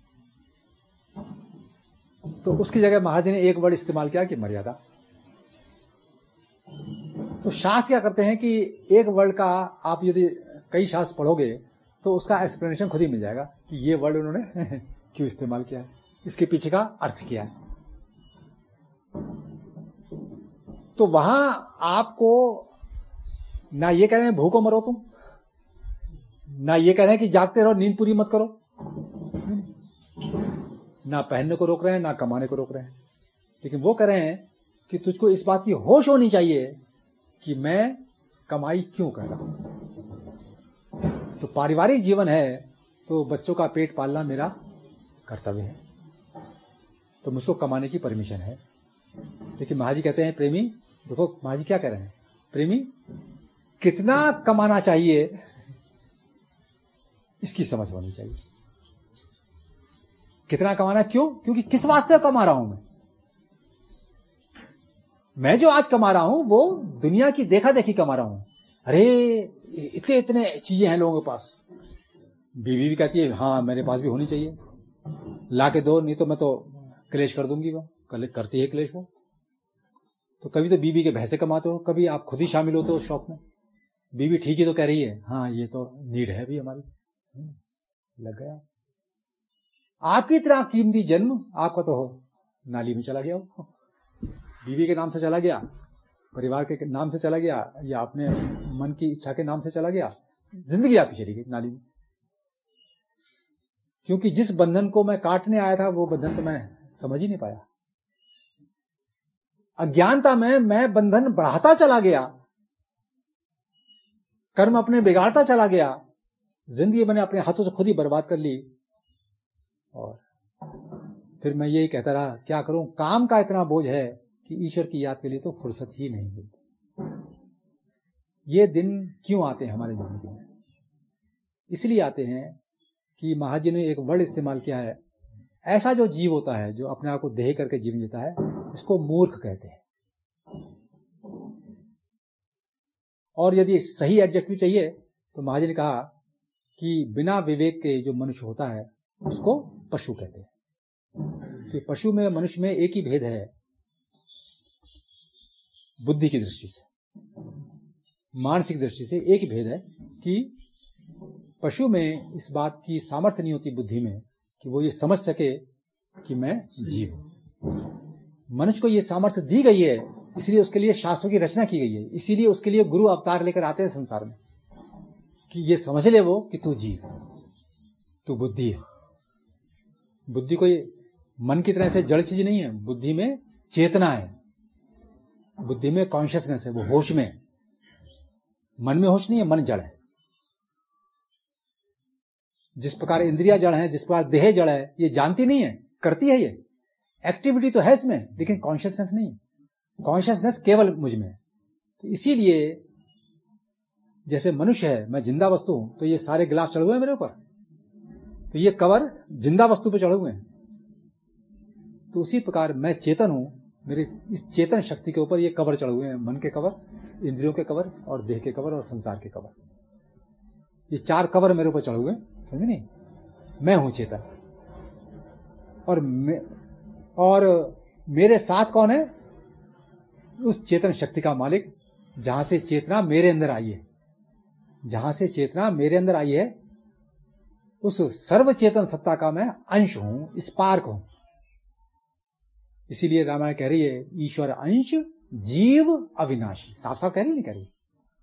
तो उसकी जगह महाराज ने एक वर्ड इस्तेमाल किया कि मर्यादा। तो शास्त्र क्या करते हैं कि एक वर्ड का आप यदि कई शास्त्र पढ़ोगे तो उसका एक्सप्लेनेशन खुद ही मिल जाएगा कि ये वर्ड उन्होंने क्यों इस्तेमाल किया है, इसके पीछे का अर्थ क्या है। तो वहां आपको ना ये कह रहे हैं भूखो मरो तुम, ना ये कह रहे हैं कि जागते रहो, नींद पूरी मत करो, ना पहनने को रोक रहे हैं, ना कमाने को रोक रहे हैं, लेकिन वो कह रहे हैं कि तुझको इस बात की होश होनी चाहिए कि मैं कमाई क्यों कर रहा हूं। तो पारिवारिक जीवन है तो बच्चों का पेट पालना मेरा कर्तव्य है, तो मुझको कमाने की परमिशन है। लेकिन महाराज जी कहते हैं प्रेमी, देखो महाराज जी क्या कह रहे हैं, प्रेमी कितना कमाना चाहिए इसकी समझ होनी चाहिए। कितना कमाना, क्यों? क्योंकि किस वास्ते कमा रहा हूं मैं जो आज कमा रहा हूं वो दुनिया की देखा देखी कमा रहा हूं। अरे इतने इतने चीजें हैं लोगों के पास, बीवी भी कहती है हाँ मेरे पास भी होनी चाहिए, ला के दो, नहीं तो मैं तो क्लेश कर दूंगी। वो करती है क्लेश वो। तो कभी तो बीवी के भैसे कमाते हो, कभी आप खुद ही शामिल होते हो शॉप में, बीवी ठीक ही तो कह रही है, हाँ ये तो नीड है भी हमारी, लग गया। आपकी तरह कीमती जन्म आपका तो नाली में चला गया, वो बीवी के नाम से चला गया, परिवार के नाम से चला गया, या अपने मन की इच्छा के नाम से चला गया, जिंदगी आपकी चली गई नाली में। क्योंकि जिस बंधन को मैं काटने आया था वो बंधन तो मैं समझ ही नहीं पाया। अज्ञानता में मैं बंधन बढ़ाता चला गया, कर्म अपने बिगाड़ता चला गया, जिंदगी मैंने अपने हाथों से खुद ही बर्बाद कर ली। और फिर मैं यही कहता रहा क्या करूं, काम का इतना बोझ है कि ईश्वर की याद के लिए तो फुर्सत ही नहीं मिलती। ये दिन क्यों आते हैं हमारी जिंदगी में? इसलिए आते हैं कि महाराज जी ने एक वर्ड इस्तेमाल किया है, ऐसा जो जीव होता है जो अपने आप को देह करके जीवन जीता है, इसको मूर्ख कहते हैं। और यदि सही एडजेक्टिव चाहिए तो महाराज जी ने कहा कि बिना विवेक के जो मनुष्य होता है उसको पशु कहते हैं। कि पशु में मनुष्य में एक ही भेद है बुद्धि की दृष्टि से, मानसिक दृष्टि से एक ही भेद है कि पशु में इस बात की सामर्थ्य नहीं होती बुद्धि में कि वो ये समझ सके कि मैं जीव हूं। मनुष्य को ये सामर्थ्य दी गई है, इसलिए उसके लिए शास्त्रों की रचना की गई है, इसीलिए उसके लिए गुरु अवतार लेकर आते हैं संसार में कि ये समझ ले वो कि तू जीव, तू बुद्धि है। बुद्धि कोई मन की तरह से जड़ चीज नहीं है, बुद्धि में चेतना है, बुद्धि में कॉन्शियसनेस है, वो होश में। मन में होश नहीं है, मन जड़ है। जिस प्रकार इंद्रिया जड़ है, जिस प्रकार देह जड़ है, ये जानती नहीं है, करती है। ये एक्टिविटी तो है इसमें, लेकिन कॉन्शियसनेस नहीं है। कॉन्शियसनेस केवल मुझ में है। तो इसीलिए जैसे मनुष्य है, मैं जिंदा वस्तु हूं, तो ये सारे गिलास चढ़े हुए हैं मेरे ऊपर, तो ये कवर जिंदा वस्तु पे चढ़े हुए हैं। तो उसी प्रकार मैं चेतन हूं, मेरे इस चेतन शक्ति के ऊपर ये कवर चढ़े हुए हैं, मन के कवर, इंद्रियों के कवर और देह के कवर और संसार के कवर। ये 4 कवर मेरे ऊपर चढ़े हुए हैं, समझे नहीं? मैं हूं चेतन, और मेरे साथ कौन है? उस चेतन शक्ति का मालिक, जहां से चेतना मेरे अंदर आई है, जहां से चेतना मेरे अंदर आई है, उस सर्व चेतन सत्ता का मैं अंश हूं, स्पार्क हूं। इसीलिए रामायण कह रही है ईश्वर अंश जीव अविनाशी, साफ साफ कह रही नहीं कह रही?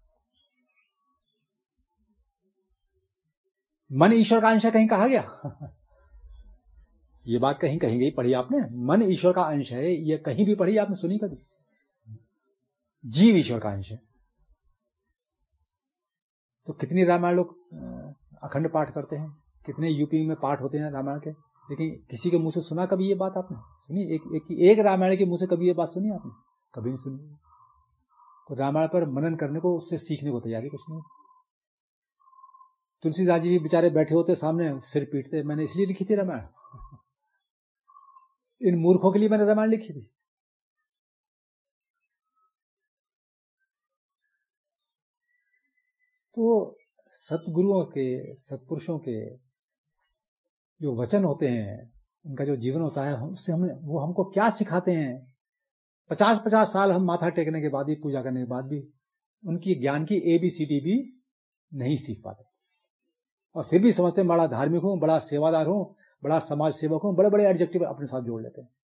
मन ईश्वर का अंश है, कहीं कहा गया? ये बात कहीं कहीं गई, पढ़ी आपने? मन ईश्वर का अंश है, ये कहीं भी पढ़ी आपने, सुनी कभी? जीव ईश्वर का अंश है। तो कितनी रामायण लोग अखंड पाठ करते हैं, कितने यूपी में पाठ होते हैं रामायण के, लेकिन किसी के मुंह से सुना कभी ये बात आपने? सुनी? एक रामायण के मुंह से कभी ये बात सुनी आपने? कभी नहीं सुनी। तो रामायण पर मनन करने को, उससे सीखने को तैयारी कुछ नहीं। तुलसीदास जी भी बेचारे बैठे होते सामने, सिर पीटते, मैंने इसलिए लिखी थी रामायण, इन मूर्खों के लिए मैंने रामायण लिखी थी। तो सतगुरुओं के, सत्पुरुषों के जो वचन होते हैं, उनका जो जीवन होता है, उससे वो हमको क्या सिखाते हैं? 50-50 साल हम माथा टेकने के बाद भी, पूजा करने के बाद भी, उनकी ज्ञान की ABCD भी नहीं सीख पाते, और फिर भी समझते हैं बड़ा धार्मिक हूं, बड़ा सेवादार हूं, बड़ा समाज सेवक हूं, बड़े बड़े एडजेक्टिव अपने साथ जोड़ लेते हैं।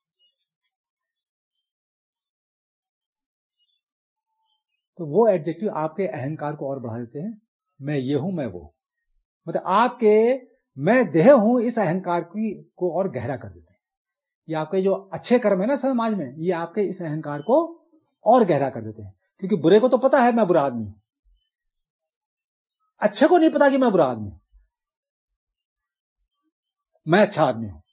तो वो एडजेक्टिव आपके अहंकार को और बढ़ा देते हैं। मैं ये हूं, मैं वो, मतलब आपके मैं देह हूं, इस अहंकार को और गहरा कर देते हैं। ये आपके जो अच्छे कर्म है ना समाज में, ये आपके इस अहंकार को और गहरा कर देते हैं। क्योंकि बुरे को तो पता है मैं बुरा आदमी हूं, अच्छे को नहीं पता कि मैं बुरा आदमी हूं, मैं अच्छा आदमी हूं।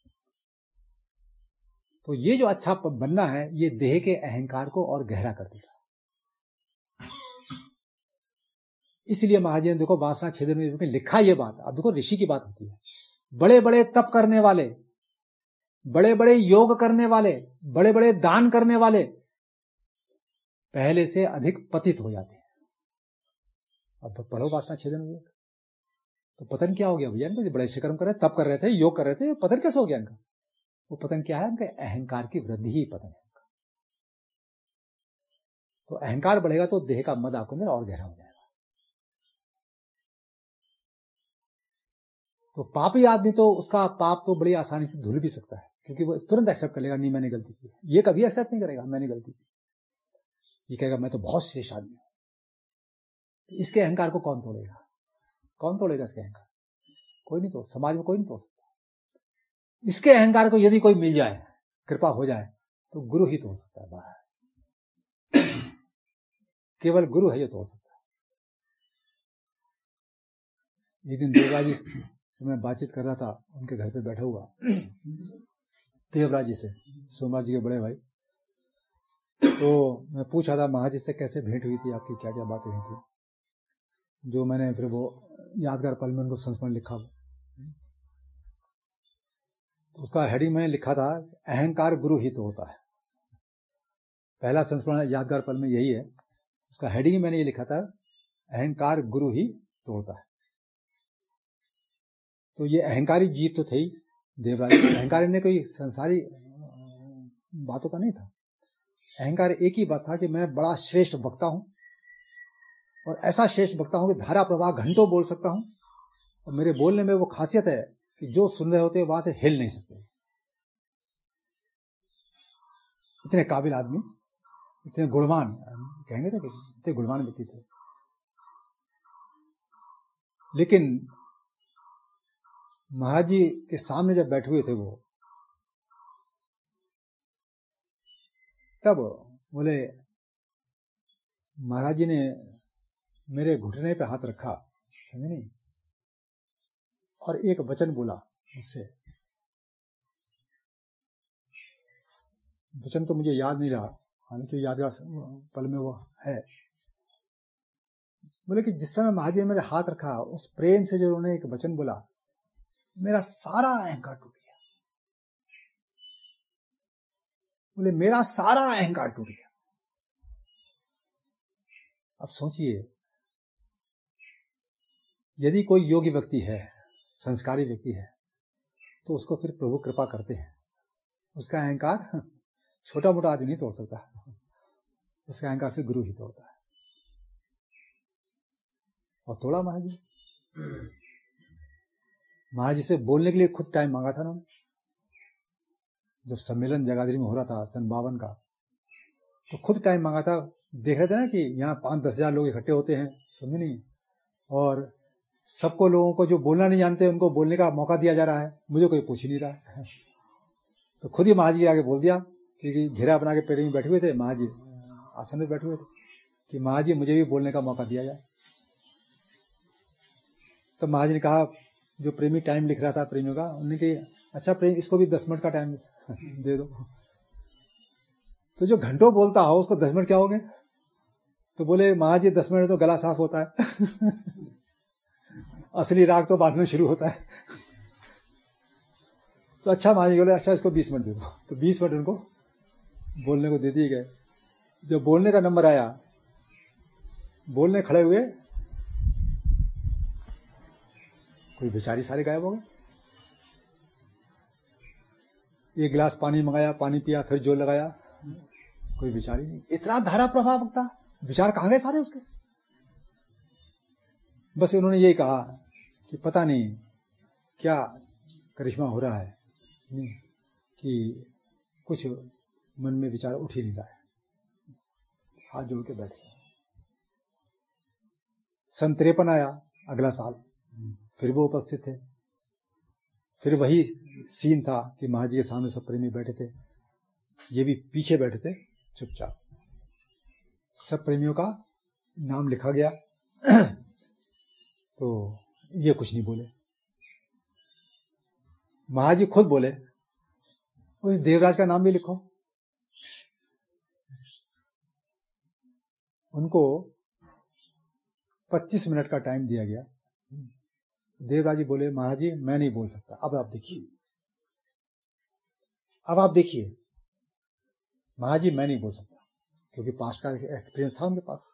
तो ये जो अच्छा बनना है, ये देह के अहंकार को और गहरा कर देगा। इसलिए महाराज ने देखो वासना छेदन में लिखा ये बात। अब देखो ऋषि की बात होती है, बड़े बड़े तप करने वाले, बड़े बड़े योग करने वाले, बड़े बड़े दान करने वाले पहले से अधिक पतित हो जाते हैं। अब पढ़ो वासना छेदन विवेक, तो पतन क्या हो गया भैया इनका? बड़े अच्छे कर्म कर रहे, तप कर रहे थे, योग कर रहे थे, पतन कैसे हो गया इनका? वो पतन क्या है? इनका अहंकार की वृद्धि ही पतन है। तो अहंकार बढ़ेगा तो देह का मद आपके अंदर और गहरा हो जाएगा। तो पापी आदमी तो उसका पाप तो बड़ी आसानी से धुल भी सकता है, क्योंकि वो तुरंत एक्सेप्ट कर लेगा, नहीं मैंने गलती की। ये कभी एक्सेप्ट नहीं करेगा मैंने गलती की, ये कहेगा मैं तो बहुत श्रेष्ठ आदमी हूं। इसके अहंकार को कौन तोड़ेगा? कौन तोड़ेगा इसके अहंकार? कोई नहीं तोड़, समाज में कोई नहीं तोड़ सकता। इसके अहंकार को यदि कोई मिल जाए, कृपा हो जाए, तो गुरु ही तोड़ सकता है। बस केवल गुरु है ये तोड़ सकता है। एक दिन देवराज जी से मैं बातचीत कर रहा था, उनके घर पे बैठा हुआ, देवराज जी से, सोमराज जी के बड़े भाई। तो मैं पूछा था महाराज जी से कैसे भेंट हुई थी आपकी, क्या क्या बातें हुई थी, जो मैंने फिर वो यादगार पल में उनको संस्मरण लिखा। तो उसका हेडिंग मैंने लिखा था, अहंकार गुरु ही तोड़ता है। पहला संस्मरण यादगार पल में यही है। उसका हेडिंग मैंने ये लिखा था, अहंकार गुरु ही तोड़ता है। तो ये अहंकारी जीव तो थे ही देवराज। अहंकार ने कोई संसारी बातों का नहीं था। अहंकार एक ही बात था कि मैं बड़ा श्रेष्ठ वक्ता हूं, और ऐसा श्रेष्ठ वक्ता हूं कि धारा प्रवाह घंटों बोल सकता हूं, और मेरे बोलने में वो खासियत है कि जो सुन रहे होते वहां से हिल नहीं सकते। इतने काबिल आदमी, इतने गुणवान, कहेंगे ना कि इतने गुणवान व्यक्ति थे। लेकिन महाराज जी के सामने जब बैठे हुए थे वो, तब बोले, महाराज जी ने मेरे घुटने पे हाथ रखा, समझे नहीं, और एक वचन बोला मुझसे, वचन तो मुझे याद नहीं रहा, हालांकि यादगार पल में वो है। बोले कि जिस समय महाराज जी ने मेरे हाथ रखा, उस प्रेम से जो उन्होंने एक वचन बोला, मेरा सारा अहंकार टूट गया। बोले मेरा सारा अहंकार टूट गया। अब सोचिए, यदि कोई योगी व्यक्ति है, संस्कारी व्यक्ति है, तो उसको फिर प्रभु कृपा करते हैं। उसका अहंकार छोटा मोटा आदमी नहीं तोड़ सकता, उसका अहंकार फिर गुरु ही तोड़ता है। और तोड़ा महाराज जी। महाराज जी से बोलने के लिए खुद टाइम मांगा था ना। जब सम्मेलन जगाधरी में हो रहा था सन 52 का, तो खुद टाइम मांगा था। देख रहे थे ना कि यहाँ 5-10 हजार लोग इकट्ठे होते हैं, समझे नहीं, और सबको, लोगों को जो बोलना नहीं जानते उनको बोलने का मौका दिया जा रहा है, मुझे कोई पूछ ही नहीं रहा है। तो खुद ही महाराज जी आगे बोल दिया, क्योंकि घेरा बना के पेड़ में बैठे हुए थे, महाराज जी आसन में बैठे हुए थे, कि महाराज जी मुझे भी बोलने का मौका दिया जाए। तो महाराज ने कहा, जो प्रेमी टाइम लिख रहा था प्रेमियों का, उन्होंने कहा अच्छा प्रेम, इसको भी 10 मिनट का टाइम दे दो। तो जो घंटों बोलता हो उसको 10 मिनट क्या हो गए? तो बोले महाराज जी 10 मिनट तो गला साफ होता है। असली राग तो बाद में शुरू होता है। तो अच्छा महाराज जी बोले अच्छा इसको 20 मिनट दे दो। तो 20 मिनट उनको बोलने को दे दिए गए। जब बोलने का नंबर आया, बोलने खड़े हुए, कोई बेचारी सारे गायब हो गए। एक गिलास पानी मंगाया, पानी पिया, फिर जोर लगाया, कोई बेचारी नहीं। इतना धारा प्रभाव था, विचार कहां गए सारे उसके। बस उन्होंने यही कहा कि पता नहीं क्या करिश्मा हो रहा है कि कुछ मन में विचार उठ ही नहीं रहा है। हाथ जोड़ के बैठे। सन 53 आया, अगला साल, फिर वो उपस्थित थे। फिर वही सीन था कि महाराज जी के सामने सब प्रेमी बैठे थे, ये भी पीछे बैठे थे चुपचाप। सब प्रेमियों का नाम लिखा गया। तो ये कुछ नहीं बोले। महाराज जी खुद बोले, उस देवराज का नाम भी लिखो। उनको 25 मिनट का टाइम दिया गया। देवराज जी बोले महाराज जी मैं नहीं बोल सकता। अब आप देखिए, अब आप देखिए, महाराज जी मैं नहीं बोल सकता, क्योंकि पास्ट का एक्सपीरियंस था उनके पास।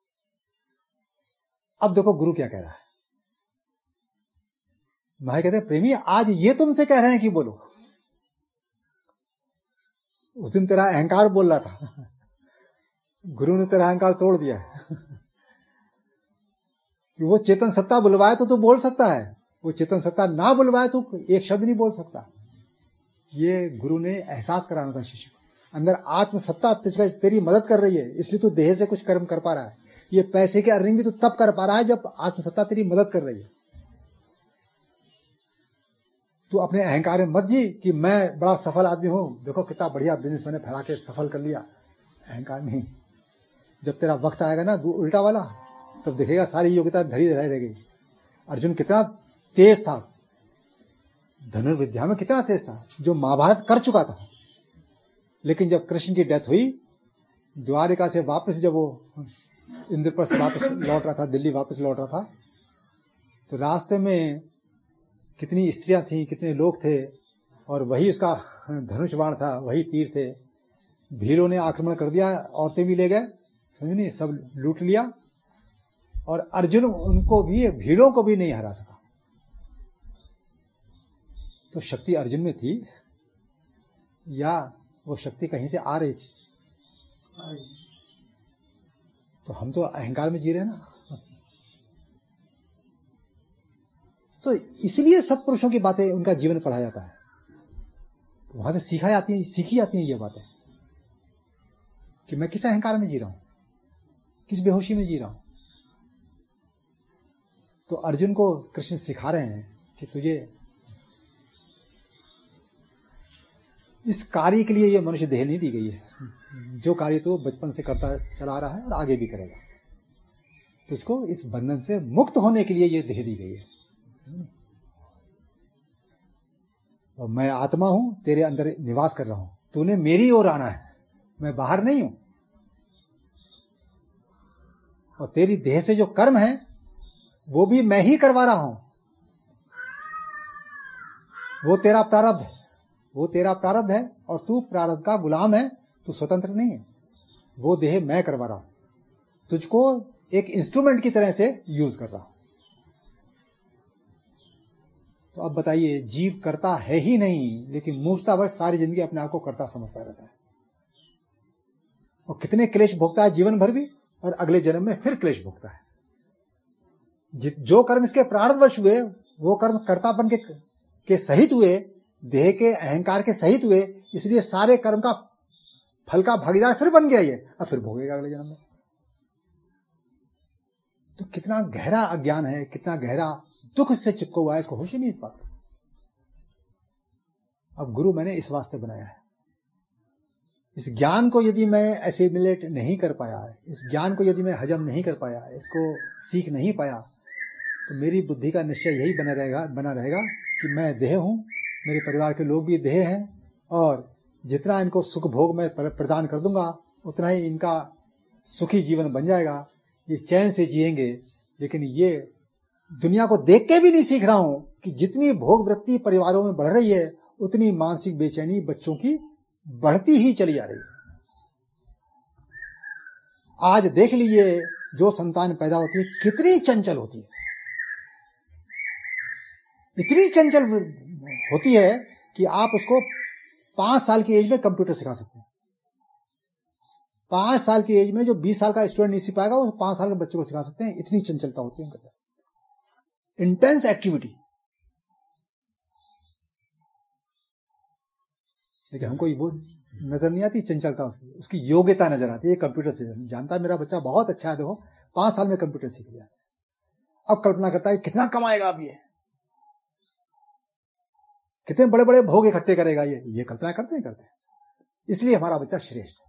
अब देखो गुरु क्या कह रहा है। महाराज कहते हैं प्रेमी आज ये तुमसे कह रहे हैं कि बोलो। उस दिन तेरा अहंकार बोल रहा था, गुरु ने तेरा अहंकार तोड़ दिया है। कि वो चेतन सत्ता बुलवाए तो तू बोल सकता है, वो चेतन सत्ता ना बुलवाए तो एक शब्द नहीं बोल सकता। ये गुरु ने एहसास कराना था शिष्य को। अंदर आत्म सत्ता तेरी मदद कर रही है, इसलिए तू देह से कुछ कर्म कर पा रहा है। ये पैसे के अर्निंग भी तू तब कर पा रहा है जब आत्म सत्ता तेरी मदद कर रही है। तू अपने अहंकार में मत जी कि मैं बड़ा सफल आदमी हूं, देखो कितना बढ़िया बिजनेस मैंने फैला के सफल कर लिया। अहंकार नहीं। जब तेरा वक्त आएगा ना उल्टा वाला, तब देखेगा सारी योग्यता धरी रह गई। अर्जुन कितना तेज था, धनुर्विद्या में कितना तेज था, जो महाभारत कर चुका था। लेकिन जब कृष्ण की डेथ हुई, द्वारिका से वापस जब वो इंद्रप्रस्थ से वापस लौट रहा था, दिल्ली वापस लौट रहा था, तो रास्ते में कितनी स्त्रियां थीं, कितने लोग थे, और वही उसका धनुष बाण था, वही तीर थे। भीलों ने आक्रमण कर दिया, औरतें भी ले गए, समझ, सब लूट लिया, और अर्जुन उनको भी, भीलों को भी नहीं हरा सका। तो शक्ति अर्जुन में थी या वो शक्ति कहीं से आ रही थी? तो हम तो अहंकार में जी रहे हैं ना। तो इसलिए सत्पुरुषों की बातें, उनका जीवन पढ़ा जाता है, वहां से सीखी जाती हैं ये बातें कि मैं किस अहंकार में जी रहा हूं, किस बेहोशी में जी रहा हूं। तो अर्जुन को कृष्ण सिखा रहे हैं कि तुझे इस कार्य के लिए ये मनुष्य देह नहीं दी गई है। जो कार्य तो बचपन से करता चला रहा है और आगे भी करेगा, तुझको इस बंधन से मुक्त होने के लिए ये देह दी गई है। और मैं आत्मा हूं, तेरे अंदर निवास कर रहा हूं, तूने मेरी ओर आना है, मैं बाहर नहीं हूं। और तेरी देह से जो कर्म है वो भी मैं ही करवा रहा हूं। वो तेरा प्रारब्ध है, वो तेरा प्रारब्ध है और तू प्रारब्ध का गुलाम है, तू स्वतंत्र नहीं है। वो देह मैं करवा रहा हूं, तुझको एक इंस्ट्रूमेंट की तरह से यूज कर रहा हूं। तो अब बताइए, जीव करता है ही नहीं, लेकिन मूर्खतावश सारी जिंदगी अपने आप को करता समझता रहता है और कितने क्लेश भोगता है जीवन भर भी, और अगले जन्म में फिर क्लेश भोगता है। जो कर्म इसके प्रारब्धवश हुए वो कर्म कर्तापन के सहित हुए, देह के अहंकार के सहित हुए, इसलिए सारे कर्म का फल का भागीदार फिर बन गया ये, अब फिर भोगेगा अगले जन्म में। तो कितना गहरा अज्ञान है, कितना गहरा दुख इससे चिपका हुआ है, इसको होश ही नहीं इस बात का। अब गुरु मैंने इस वास्ते बनाया है। इस ज्ञान को यदि मैं एसिमिलेट नहीं कर पाया, इस ज्ञान को यदि मैं हजम नहीं कर पाया, इसको सीख नहीं पाया, तो मेरी बुद्धि का निश्चय यही बना रहेगा कि मैं देह हूं, मेरे परिवार के लोग भी देह हैं, और जितना इनको सुख भोग मैं प्रदान कर दूंगा उतना ही इनका सुखी जीवन बन जाएगा, ये चैन से जिएंगे। लेकिन ये दुनिया को देख के भी नहीं सीख रहा हूं कि जितनी भोग वृत्ति परिवारों में बढ़ रही है, उतनी मानसिक बेचैनी बच्चों की बढ़ती ही चली जा रही है। आज देख लीजिए, जो संतान पैदा होती है कितनी चंचल होती है, इतनी चंचल होती है कि आप उसको 5 साल की एज में कंप्यूटर सिखा सकते हैं। 5 साल की एज में जो 20 साल का स्टूडेंट नहीं सीख पाएगा, वो 5 साल के बच्चे को सिखा सकते हैं। इतनी चंचलता होती है उनके अंदर, इंटेंस एक्टिविटी। लेकिन हमको वो नजर नहीं आती चंचलता, उसकी योग्यता नजर आती है। कंप्यूटर से जानता है मेरा बच्चा बहुत अच्छा है, देखो 5 साल में कंप्यूटर सीख लिया। अब कल्पना करता है कितना कमाएगा, अब ये कितने बड़े बड़े भोग इकट्ठे करेगा, ये कल्पना करते हैं। इसलिए हमारा बच्चा श्रेष्ठ है।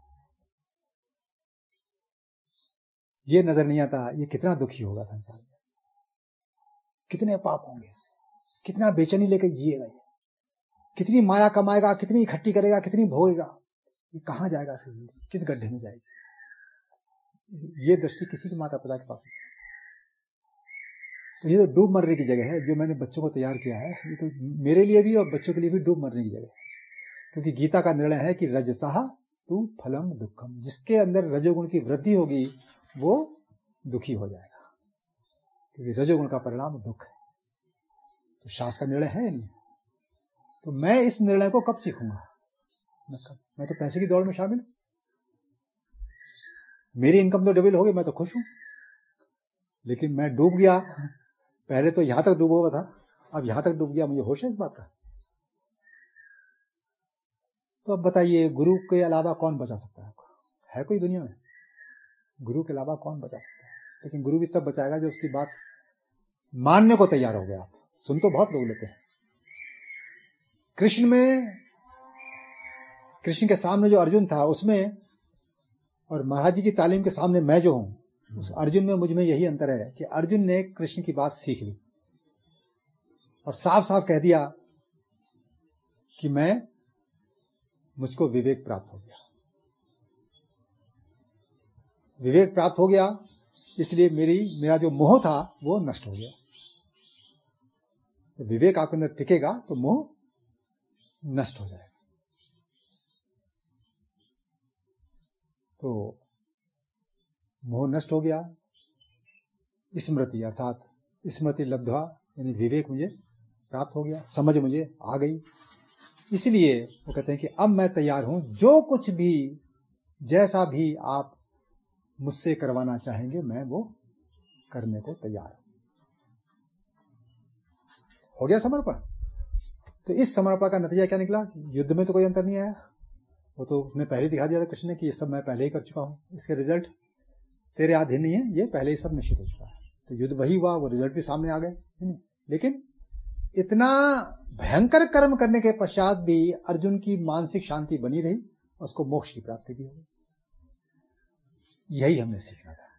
ये नजर नहीं आता ये कितना दुखी होगा संसार में, कितने पाप होंगे इससे, कितना बेचैनी लेकर जिएगा, ये कितनी माया कमाएगा, कितनी इकट्ठी करेगा, कितनी भोगेगा, ये कहां जाएगा, किस गड्ढे में जाएगी। ये दृष्टि किसी के माता पिता के पास नहीं। तो ये तो डूब मरने की जगह है जो मैंने बच्चों को तैयार किया है, ये तो मेरे लिए भी और बच्चों के लिए भी डूब मरने की जगह है। क्योंकि गीता का निर्णय है कि रजसः तु फलम दुखम, जिसके अंदर रजोगुण की वृद्धि होगी वो दुखी हो जाएगा, क्योंकि रजोगुण का परिणाम दुख है। तो शास्त्र का निर्णय है नहीं। तो मैं इस निर्णय को कब सीखूंगा? मैं तो पैसे की दौड़ में शामिल, मेरी इनकम तो डबल हो गई, मैं तो खुश हूं, लेकिन मैं डूब गया। पहले तो यहां तक डूबा हुआ था, अब यहां तक डूब गया, मुझे होश है इस बात का। तो अब बताइए, गुरु के अलावा कौन बचा सकता है कोई दुनिया में? गुरु के अलावा कौन बचा सकता है? लेकिन गुरु भी तब बचाएगा जो उसकी बात मानने को तैयार हो गया। आप सुन तो बहुत लोग लेते हैं। कृष्ण के सामने जो अर्जुन था उसमें, और महाराज जी की तालीम के सामने मैं जो हूं, उस अर्जुन में मुझ में यही अंतर है कि अर्जुन ने कृष्ण की बात सीख ली और साफ साफ कह दिया कि मुझको विवेक प्राप्त हो गया। विवेक प्राप्त हो गया, इसलिए मेरा जो मोह था वो नष्ट हो गया। तो विवेक आपके अंदर टिकेगा तो मोह नष्ट हो जाएगा। तो मोह नष्ट हो गया, स्मृति अर्थात स्मृति लब्ध्वा, यानी विवेक मुझे प्राप्त हो गया, समझ मुझे आ गई। इसलिए वो कहते हैं कि अब मैं तैयार हूं, जो कुछ भी जैसा भी आप मुझसे करवाना चाहेंगे मैं वो करने को तैयार हूं। हो गया समर्पण। तो इस समर्पण का नतीजा क्या निकला? युद्ध में तो कोई अंतर नहीं आया, वो तो उसने पहले दिखा दिया था कृष्ण ने कि ये सब मैं पहले ही कर चुका हूं, इसके रिजल्ट तेरे अधीन नहीं है, ये पहले ही सब निश्चित हो चुका है। तो युद्ध वही हुआ, वो रिजल्ट भी सामने आ गए। लेकिन इतना भयंकर कर्म करने के पश्चात भी अर्जुन की मानसिक शांति बनी रही, उसको मोक्ष की प्राप्ति भी हुई। यही हमने सीखना था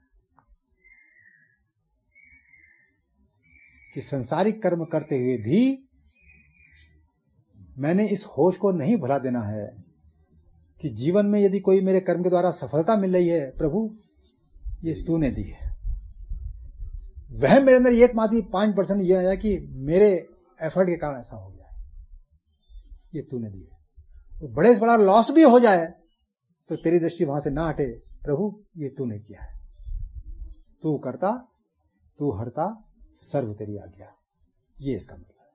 कि संसारिक कर्म करते हुए भी मैंने इस होश को नहीं भुला देना है कि जीवन में यदि कोई मेरे कर्म के द्वारा सफलता मिल रही है, प्रभु ये तूने दी है। वह मेरे अंदर एकमात्र 5% यह आया कि मेरे एफर्ट के कारण ऐसा हो गया है, ये तूने दी है। तो बड़े से बड़ा लॉस भी हो जाए तो तेरी दृष्टि वहां से ना हटे, प्रभु ये तूने किया है, तू करता तू हरता सर्व तेरी आज्ञा, ये इसका मतलब है।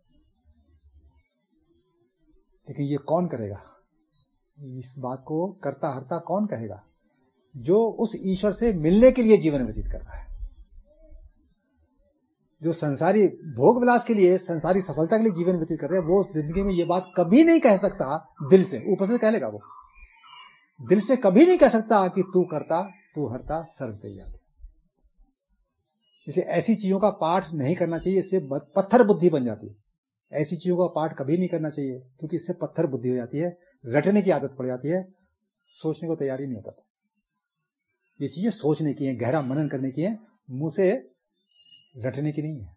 लेकिन ये कौन करेगा? इस बात को करता हरता कौन कहेगा? जो उस ईश्वर से मिलने के लिए जीवन व्यतीत कर रहा है, जो संसारी भोग विलास के लिए, संसारी सफलता के लिए जीवन व्यतीत कर रहा है, वो जिंदगी में ये बात कभी नहीं कह सकता दिल से, ऊपर से कह लेगा, वो दिल से कभी नहीं कह सकता कि तू करता तू हरता सर्व तेरी आज्ञा। इसलिए ऐसी चीजों का पाठ नहीं करना चाहिए, इससे पत्थर बुद्धि बन जाती है। ऐसी चीजों का पाठ कभी नहीं करना चाहिए, क्योंकि इससे पत्थर बुद्धि हो जाती है, रटने की आदत पड़ जाती है, सोचने को तैयारी नहीं होता। ये चीजें सोचने की है, गहरा मनन करने की है, मुंह से रटने की नहीं है।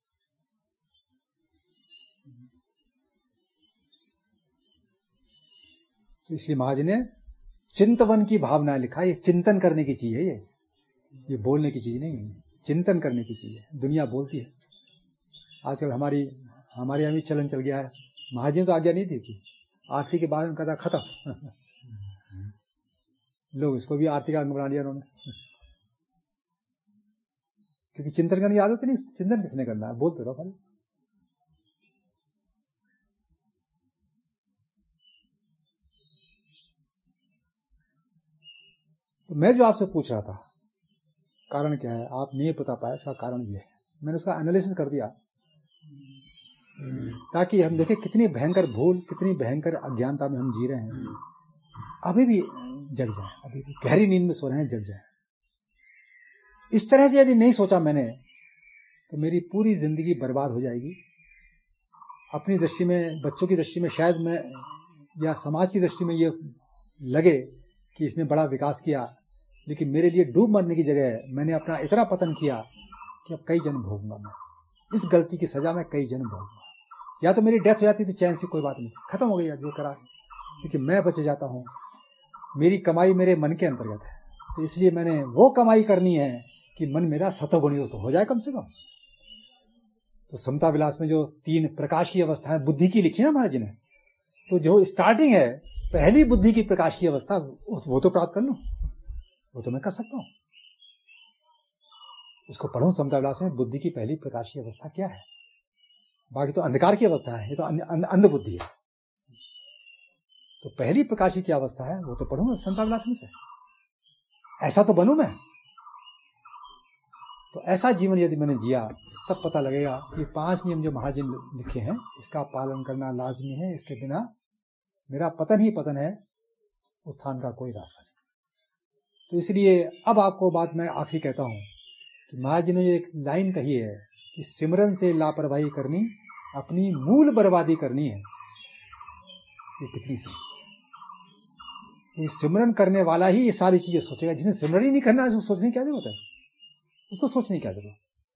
इसलिए महाराज ने चिंतवन की भावना लिखा, ये चिंतन करने की चीज है, ये बोलने की चीज नहीं है, चिंतन करने की चीज है। दुनिया बोलती है, आजकल हमारे यहाँ भी चलन चल गया है, महाराज ने तो आज्ञा नहीं दी थी, आरती के बाद उनका था खत्म लोग इसको भी आरती का अंग बना लिया उन्होंने, क्योंकि चिंतन करने की आदत नहीं। चिंतन किसने करना है? बोलते रहो खाली। तो मैं जो आपसे पूछ रहा था कारण क्या है, आप नहीं बता पाए, इसका कारण ये है। मैंने उसका एनालिसिस कर दिया ताकि हम देखें कितनी भयंकर भूल, कितनी भयंकर अज्ञानता में हम जी रहे हैं। अभी भी जग जाए, अभी भी गहरी नींद में सो रहे हैं, जग जाए। इस तरह से यदि नहीं सोचा मैंने तो मेरी पूरी जिंदगी बर्बाद हो जाएगी। अपनी दृष्टि में, बच्चों की दृष्टि में शायद मैं, या समाज की दृष्टि में ये लगे कि इसने बड़ा विकास किया, लेकिन मेरे लिए डूब मरने की जगह मैंने अपना इतना पतन किया कि अब कई जन्म भोगूंगा मैं। इस गलती की सजा मैं कई जन्म भोगूंगा। या तो मेरी डेथ हो जाती थी चैन से, कोई बात नहीं, खत्म हो गया जो करा, लेकिन मैं बच जाता हूं। मेरी कमाई मेरे मन के अंतर्गत है, तो इसलिए मैंने वो कमाई करनी है कि मन मेरा सतोगुणी तो हो जाए कम से कम। तो समता विलास में जो 3 प्रकाश की अवस्थाएं बुद्धि की लिखी है महाराज जी ने, तो जो स्टार्टिंग है पहली बुद्धि की प्रकाश की अवस्था, वो तो प्राप्त कर लूं, वो तो मैं कर सकता हूं। उसको पढ़ूं समता विलास में, बुद्धि की पहली प्रकाश की अवस्था क्या है। बाकी तो अंधकार की अवस्था है, ये तो अंध बुद्धि है। तो पहली प्रकाशी की अवस्था है, वो तो पढ़ूं समता विलास में से, ऐसा तो बनूं मैं। तो ऐसा जीवन यदि मैंने जिया तब पता लगेगा कि 5 नियम जो महाराज जी ने लिखे हैं, इसका पालन करना लाजमी है। इसके बिना मेरा पतन ही पतन है, उत्थान का कोई रास्ता नहीं। तो इसलिए अब आपको बात मैं आखिरी कहता हूं कि महाराज जी ने एक लाइन कही है कि सिमरन से लापरवाही करनी, अपनी मूल बर्बादी करनी है। ये कितनी सी, ये सिमरन करने वाला ही ये सारी चीजें सोचेगा। जिसने सिमरन ही नहीं करना है उसको सोचने की क्या जरूरत है, उसको सोचने की क्या जरूरत।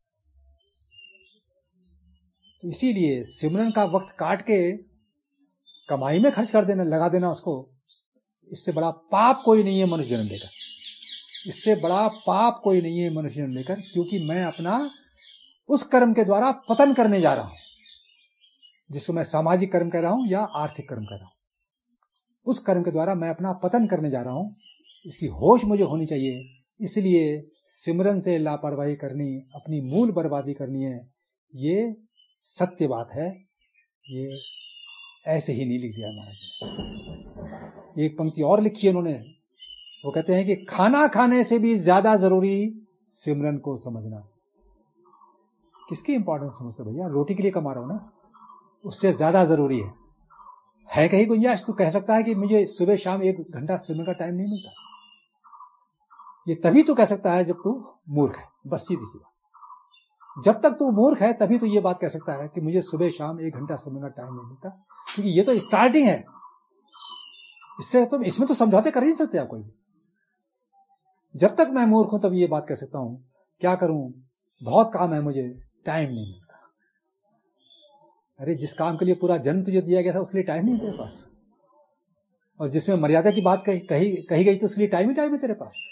तो इसीलिए सिमरन का वक्त काट के कमाई में खर्च कर देना, लगा देना उसको, इससे बड़ा पाप कोई नहीं है मनुष्य जन्म लेकर। इससे बड़ा पाप कोई नहीं है मनुष्य जन्म लेकर, क्योंकि मैं अपना उस कर्म के द्वारा पतन करने जा रहा हूं, जिसको मैं सामाजिक कर्म कर रहा हूं या आर्थिक कर्म कर रहा हूं। उस कर्म के द्वारा मैं अपना पतन करने जा रहा हूं, इसकी होश मुझे होनी चाहिए। इसलिए सिमरन से लापरवाही करनी, अपनी मूल बर्बादी करनी है। ये सत्य बात है, ये ऐसे ही नहीं लिख दिया महाराज ने। एक पंक्ति और लिखी है उन्होंने, वो कहते हैं कि खाना खाने से भी ज्यादा जरूरी सिमरन को समझना। किसकी इंपॉर्टेंस समझते भैया? रोटी के लिए कमा रहा हूं ना, उससे ज्यादा जरूरी है कहीं गुंजाइश? तू कह सकता है कि मुझे सुबह शाम 1 घंटा सिमरन का टाइम नहीं मिलता। ये तभी तू कह सकता है जब तू मूर्ख है, बस सीधी सी बात। जब तक तू मूर्ख है तभी तू ये बात कह सकता है कि मुझे सुबह शाम 1 घंटा सिमरन का टाइम नहीं मिलता, क्योंकि ये तो स्टार्टिंग है। इससे तो, इसमें तो समझौते कर ही नहीं सकते आप कोई। जब तक मैं मूर्ख हूं तब ये बात कह सकता हूं, क्या करूं, बहुत काम है मुझे, टाइम नहीं मिलता। अरे जिस काम के लिए पूरा जन्म तुझे दिया गया था उसके लिए टाइम नहीं है तेरे पास, और जिसमें मर्यादा की बात कही गई तो उसके लिए टाइम ही टाइम है तेरे पास।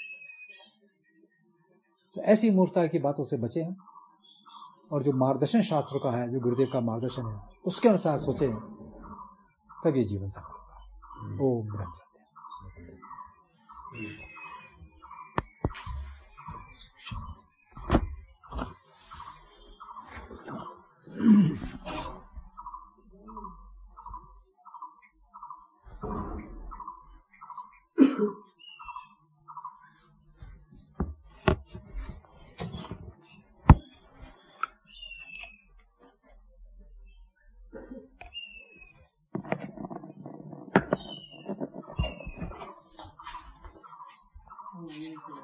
तो ऐसी मूर्खता की बातों से बचे हैं, और जो मार्गदर्शन शास्त्रों का है, जो गुरुदेव का मार्गदर्शन है, उसके अनुसार सोचे, तब ये जीवन सफल होगा। ओम ब्रह्म सत्य। ये